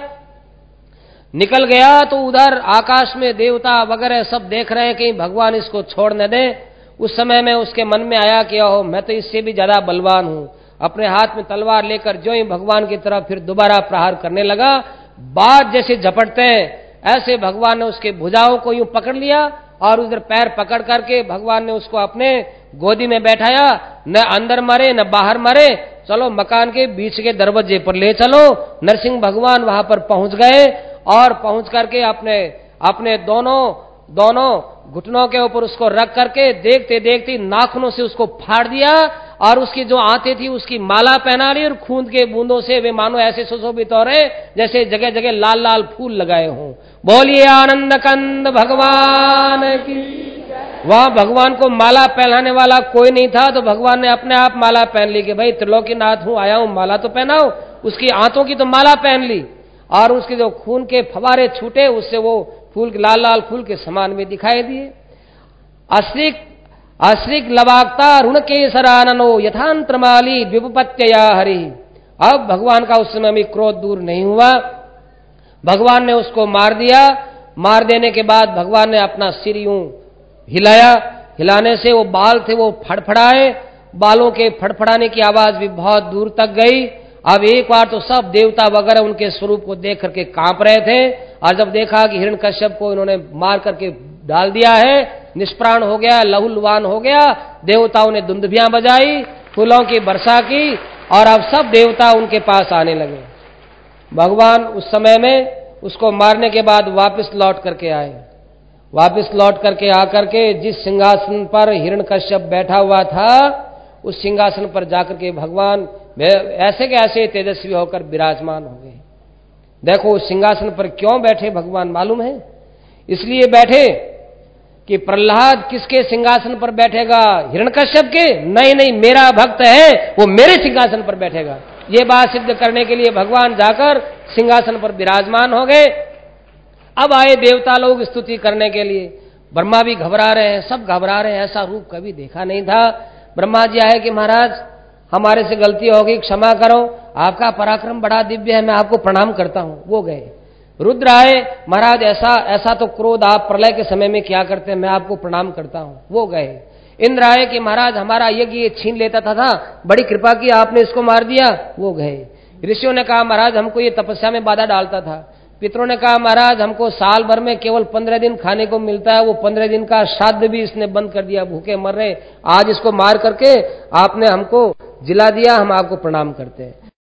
निकल गया तो उधर आकाश में देवता वगैरह सब देख रहे हैं कि भगवान इसको छोड़ न दे। उस समय में उसके मन में आया कि ओह, मैं तो इससे भी ज्यादा बलवान हूं। अपने हाथ में तलवार लेकर जो ही भगवान की तरफ फिर दोबारा प्रहार करने लगा। बाज जैसे झपटते हैं ऐसे भगवान ने उसके भुजाओं को यूं पकड़ लिया और उधर पैर पकड़ करके भगवान ने उसको अपने गोदी में बैठाया। न अंदर मरे न बाहर मरे, चलो मकान के बीच के दरवाजे पर ले चलो। नरसिंह भगवान वहां पर पहुंच गए और पहुंच करके अपने अपने दोनों दोनों घुटनों के ऊपर उसको रख करके देखते देखते नाखूनों से उसको फाड़ दिया और उसकी जो आंतें थी उसकी माला पहना ली और खून के बूंदों से वे मानो ऐसे सुशोभित हो रहे जैसे जगह जगह लाल लाल फूल लगाए हों। बोलिए आनंद कंद भगवान की। वहां भगवान को माला पहनाने वाला कोई नहीं था तो भगवान ने अपने आप माला पहन ली कि भाई त्रिलोकीनाथ हूं, आया हूं, माला तो पहनाओ। उसकी आंतों की तो माला पहन ली और उसके जो खून के फवारे छूटे उससे वो फूल लाल लाल फूल के समान में दिखाई दिए। अश्रिक अश्रिक लवाक्ता ऋण के सराननो यथांत्रमाली द्विपत्यया हरि। अब भगवान का उस समय में क्रोध दूर नहीं हुआ। भगवान ने उसको मार दिया। मार देने के बाद भगवान ने अपना सिर यूं हिलाया। हिलाने से वो बाल थे वो फड़फड़ाए। बालों के फड़फड़ाने की आवाज भी बहुत दूर तक गई। अब एक बार तो सब देवता वगैरह उनके स्वरूप को देख करके कांप रहे थे और जब देखा कि हिरण्यकश्यप को इन्होंने मार करके डाल दिया है, निष्प्राण हो गया, लहूलुहान हो गया, देवताओं ने दुंदुभियां बजाई, फूलों की वर्षा की और अब सब देवता उनके पास आने लगे। भगवान उस समय में उसको मारने के बाद वापस लौट करके आए। वापस लौट करके आकर के जिस सिंहासन पर हिरण्यकश्यप बैठा हुआ था उस सिंहासन पर जाकर के भगवान ऐसे के ऐसे तेजस्वी होकर विराजमान हो गए। देखो उस सिंहासन पर क्यों बैठे भगवान मालूम है? इसलिए बैठे कि प्रहलाद किसके सिंहासन पर बैठेगा? हिरण्यकश्यप के? नहीं नहीं, मेरा भक्त है वो मेरे सिंहासन पर बैठेगा। ये बात सिद्ध करने के लिए भगवान जाकर सिंहासन पर विराजमान हो गए। अब आए देवता लोग स्तुति करने के लिए। ब्रह्मा भी घबरा रहे हैं, सब घबरा रहे हैं, ऐसा रूप कभी देखा नहीं था। ब्रह्मा जी आए कि महाराज हमारे से गलती हो गई, क्षमा करो, आपका पराक्रम बड़ा दिव्य है, मैं आपको प्रणाम करता हूं। वो गए। रुद्र आए, महाराज ऐसा ऐसा तो क्रोध आप प्रलय के समय में क्या करते हैं, मैं आपको प्रणाम करता हूं। वो गए। इंद्र आए कि महाराज हमारा यज्ञ ये छीन लेता था, था बड़ी कृपा की आपने इसको मार दिया। वो गए। ऋषियों ने कहा महाराज हमको ये तपस्या में बाधा डालता था। पितरों ने कहा महाराज हमको साल भर में केवल पंद्रह दिन खाने को मिलता है, वो पंद्रह दिन का श्राद्ध भी इसने बंद कर दिया, भूखे मर रहे, आज इसको मार करके आपने हमको जिला दिया, हम आपको प्रणाम करते हैं।